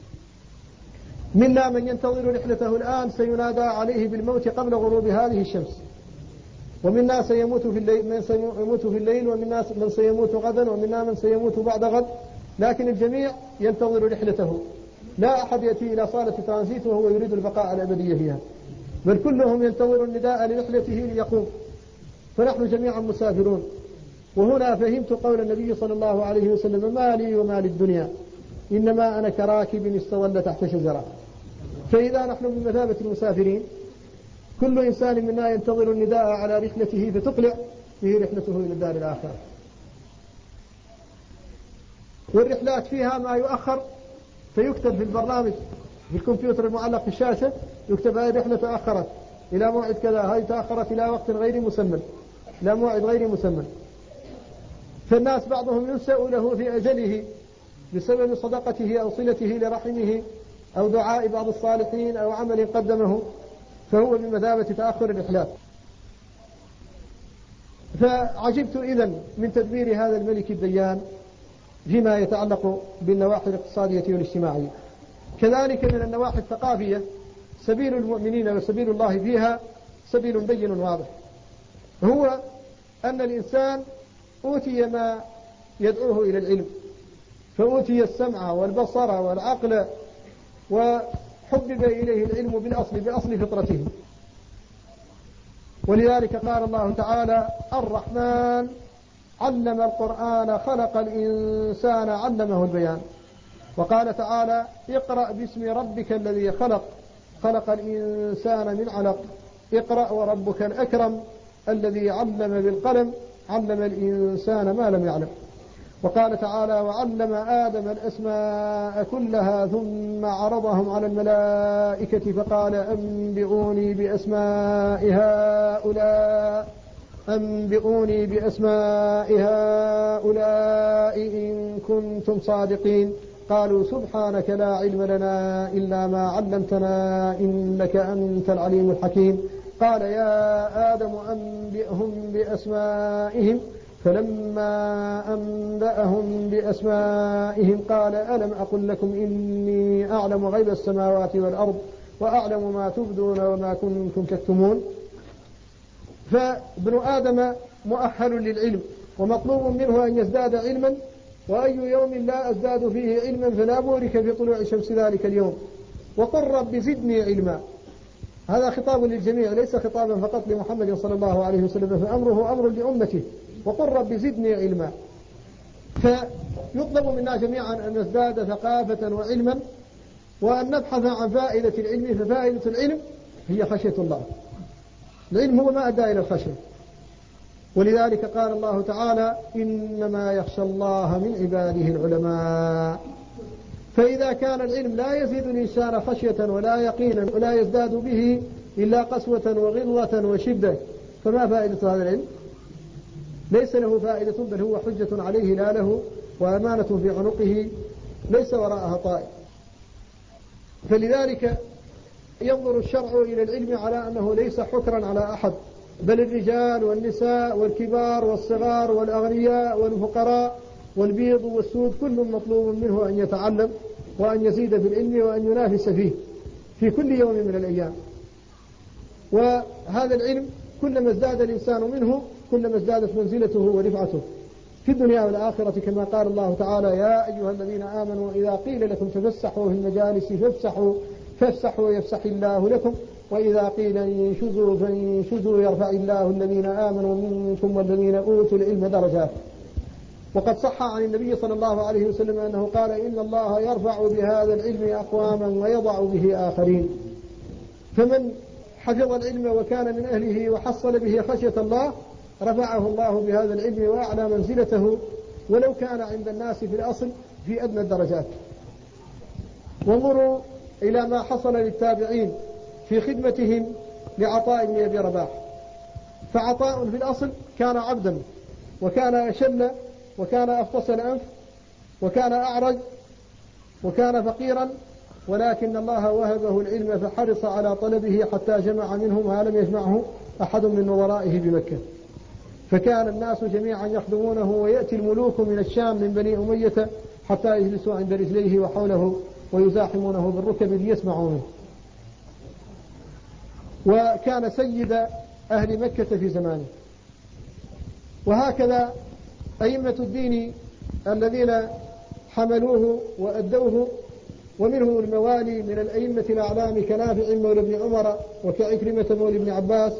منا من ينتظر رحلته الآن سينادى عليه بالموت قبل غروب هذه الشمس، ومنا سيموت في الليل من سيموت في الليل ومنا من سيموت غدا ومنا من سيموت بعد غد، لكن الجميع ينتظر رحلته. لا أحد يأتي إلى صالة ترانزيت وهو يريد البقاء الأبدية فيها، بل كلهم ينتظر النداء لرحلته ليقوم، فنحن جميعا مسافرون. وهنا فهمت قول النبي صلى الله عليه وسلم: ما لي وما للدنيا إنما أنا كراكب استظل تحت شجرة. فإذا نحن بمثابة المسافرين، كل إنسان منا ينتظر النداء على رحلته فتقلع به رحلته إلى الدار الآخرة. والرحلات فيها ما يؤخر فيكتب في البرنامج في الكمبيوتر المعلق في الشاشة، يكتب هذه الرحلة تأخرت إلى موعد كذا، هذه تأخرت إلى وقت غير مسمى، إلى موعد غير مسمى. فالناس بعضهم ينسأ له في أجله بسبب صدقته أو صلته لرحمه أو دعاء بعض الصالحين أو عمل قدمه، فهو بمثابة تأخر الرحلات. فعجبت إذن من تدبير هذا الملك الديان فيما يتعلق بالنواحي الاقتصادية والاجتماعية. كذلك من النواحي الثقافية، سبيل المؤمنين وسبيل الله فيها سبيل بين واضح، هو أن الإنسان أوتي ما يدعوه إلى العلم، فأوتي السمع والبصر والعقل، وحبب إليه العلم بالأصل بأصل فطرته. ولذلك قال الله تعالى: الرحمن علم القرآن خلق الإنسان علمه البيان. وقال تعالى: اقرأ باسم ربك الذي خلق خلق الإنسان من علق اقرأ وربك الأكرم الذي علم بالقلم علم الإنسان ما لم يعلم. وقال تعالى: وعلم آدم الأسماء كلها ثم عرضهم على الملائكة فقال أنبئوني بأسماء هؤلاء أنبئوني بأسماء هؤلاء إن كنتم صادقين قالوا سبحانك لا علم لنا إلا ما علمتنا إنك أنت العليم الحكيم. قال: يا آدم أنبئهم بأسمائهم فلما أنبأهم بأسمائهم قال: ألم أقل لكم إني أعلم غيب السماوات والأرض وأعلم ما تبدون وما كنتم تكتمون. فابن آدم مؤهل للعلم ومطلوب منه أن يزداد علما، وأي يوم لا أزداد فيه علما فلا بورك في طلوع شمس ذلك اليوم. وقل رب زدني علما. هذا خطاب للجميع ليس خطابا فقط لمحمد صلى الله عليه وسلم، فأمره أمر لأمته: وقل رب زدني علما. فيطلب منا جميعا أن نزداد ثقافة وعلما، وأن نبحث عن فائدة العلم، ففائدة العلم هي خشية الله. العلم هو ما أدى إلى الخشية. ولذلك قال الله تعالى: إنما يخشى الله من عباده العلماء. فإذا كان العلم لا يزيد الإنسان خشية ولا يقينا ولا يزداد به إلا قسوة وغلظة وشدة، فما فائدة هذا العلم؟ ليس له فائدة، بل هو حجة عليه لا له، وأمانة في عنقه ليس وراءها طائر. فلذلك ينظر الشرع إلى العلم على أنه ليس حكرا على أحد، بل الرجال والنساء والكبار والصغار والأغنياء والفقراء والبيض والسود كل مطلوب منه أن يتعلم وأن يزيد في العلم وأن ينافس فيه في كل يوم من الأيام. وهذا العلم كلما ازداد الإنسان منه كلما ازدادت منزلته ورفعته في الدنيا والآخرة، كما قال الله تعالى: يا أيها الذين آمنوا إذا قيل لكم تفسحوا في المجالس فافسحوا فافسحوا يفسح الله لكم وإذا قيل انشزوا فانشزوا يرفع الله الذين آمنوا منكم والذين أوتوا العلم درجات. وقد صح عن النبي صلى الله عليه وسلم أنه قال: إن الله يرفع بهذا العلم أقواما ويضع به آخرين. فمن حفظ العلم وكان من أهله وحصل به خشية الله رفعه الله بهذا العلم وأعلى منزلته، ولو كان عند الناس في الأصل في أدنى الدرجات. وانظروا إلى ما حصل للتابعين في خدمتهم لعطاء بن أبي رباح. فعطاء في الأصل كان عبدا، وكان أشل، وكان أفطس الأنف، وكان أعرج، وكان فقيرا، ولكن الله وهبه العلم فحرص على طلبه حتى جمع منه ما لم يجمعه أحد من نظرائه بمكة. فكان الناس جميعا يخدمونه، ويأتي الملوك من الشام من بني أمية حتى يجلسوا عند رجليه وحوله ويزاحمونه بالركب ليسمعوا منه. وكان سيد أهل مكة في زمانه. وهكذا أئمة الدين الذين حملوه وأدوه ومنهم الموالي من الأئمة الأعلام كنافع مولى بن عمر وكعكرمة مولى بن عباس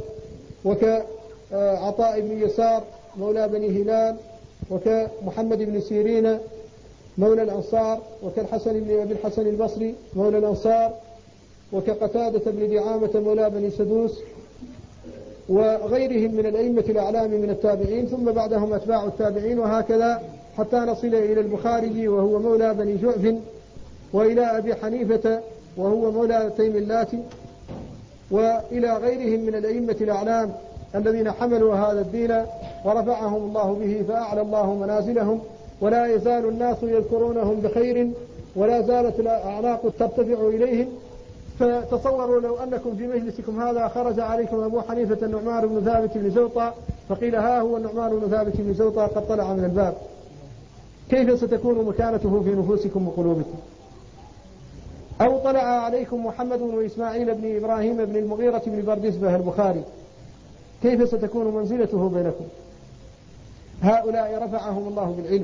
وكعطاء بن يسار مولى بني هلال وكمحمد بن سيرين مولى الأنصار وكالحسن بن أبي الحسن البصري مولى الأنصار وكقتادة بن دعامة مولى بني سدوس وغيرهم من الأئمة الأعلام من التابعين، ثم بعدهم أتباع التابعين، وهكذا حتى نصل إلى البخاري وهو مولى بني جعف، وإلى أبي حنيفة وهو مولى تيم اللاتي، وإلى غيرهم من الأئمة الأعلام الذين حملوا هذا الدين ورفعهم الله به فأعلى الله منازلهم، ولا يزال الناس يذكرونهم بخير ولا زالت الأعناق ترتفع إليهم. فتصوروا لو أنكم في مجلسكم هذا خرج عليكم أبو حنيفة النعمان بن ثابت بن زوطة فقيل ها هو النعمان بن ثابت بن زوطة قد طلع من الباب، كيف ستكون مكانته في نفوسكم وقلوبكم؟ أو طلع عليكم محمد بن إسماعيل بن إبراهيم بن المغيرة بن بردزبة البخاري، كيف ستكون منزلته بينكم؟ هؤلاء رفعهم الله بالعلم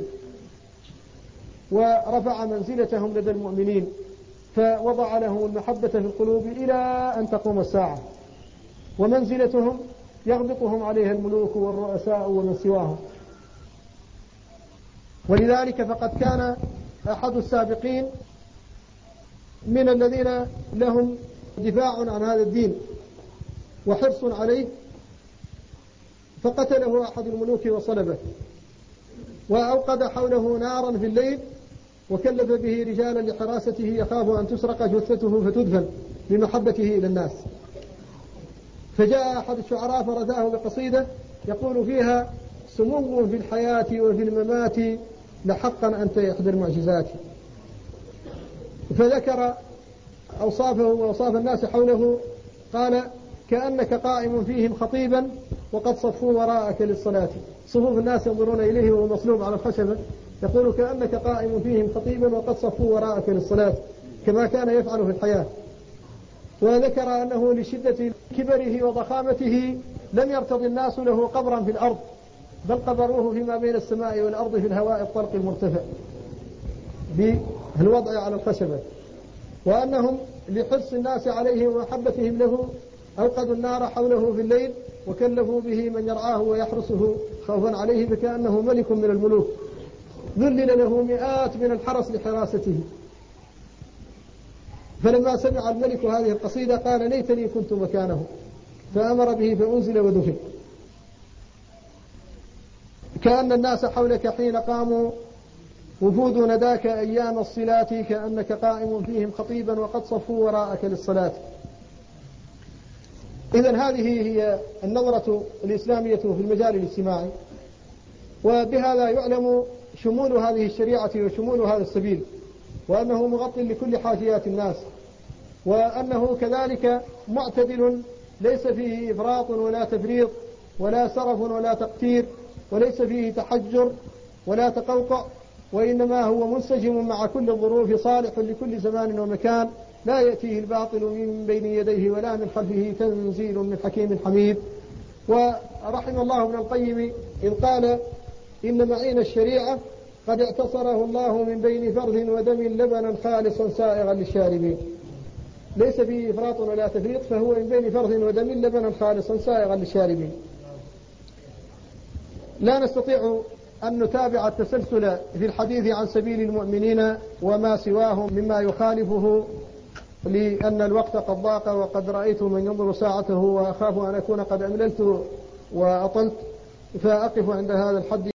ورفع منزلتهم لدى المؤمنين، فوضع لهم المحبة في القلوب إلى أن تقوم الساعة، ومنزلتهم يغبطهم عليها الملوك والرؤساء ومن سواهم. ولذلك فقد كان أحد السابقين من الذين لهم دفاع عن هذا الدين وحرص عليه، فقتله أحد الملوك وصلبه وأوقد حوله نارا في الليل وكلف به رجالا لحراسته يخاف أن تسرق جثته فتدفن بمحبته إلى الناس. فجاء أحد الشعراء فرثاه بقصيدة يقول فيها: سمو في الحياة وفي الممات لحقا أنت إحدى المعجزات. فذكر أوصافه وأوصاف الناس حوله، قال: كأنك قائم فيهم خطيبا وقد صفوا وراءك للصلاة. صفوف الناس ينظرون إليه وهو مصلوب على الخشبة، يقول: كأنك قائم فيهم خطيبا وقد صفوا وراءك للصلاة، كما كان يفعل في الحياة. وذكر أنه لشدة كبره وضخامته لم يرتضي الناس له قبرا في الأرض، بل قبروه فيما بين السماء والأرض في الهواء الطلق المرتفع بالوضع على الخشبة. وأنهم لحرص الناس عليه ومحبتهم له أوقدوا النار حوله في الليل وكلفوا به من يرعاه ويحرسه خوفا عليه، فكأنه ملك من الملوك، ذلل له مئات من الحرس لحراسته. فلما سمع الملك هذه القصيدة قال: ليتني كنت مكانه، فأمر به فأنزل ودفن. كأن الناس حولك حين قاموا وفود نداك أيام الصلات، كأنك قائم فيهم خطيبا وقد صفوا وراءك للصلاة. إذن هذه هي النظرة الإسلامية في المجال الاجتماعي، وبهذا يعلم شمول هذه الشريعة وشمول هذا السبيل، وأنه مغطي لكل حاجيات الناس، وأنه كذلك معتدل ليس فيه إفراط ولا تفريط ولا سرف ولا تقتير، وليس فيه تحجر ولا تقوقع، وإنما هو منسجم مع كل الظروف، صالح لكل زمان ومكان، لا يأتيه الباطل من بين يديه ولا من خلفه، تنزيل من حكيم حميد. ورحم الله ابن القيم إذ قال: إن معين الشريعة قد اعتصره الله من بين فرث ودم لبنا خالصا سائغا للشاربين. ليس فيه إفراط ولا تفريط، فهو من بين فرث ودم لبنا خالصا سائغا للشاربين. لا نستطيع أن نتابع التسلسل في الحديث عن سبيل المؤمنين وما سواه مما يخالفه، لأن الوقت قد ضاق، وقد رأيت من ينظر ساعته وأخاف أن أكون قد أمللت وأطلت، فأقف عند هذا الحد.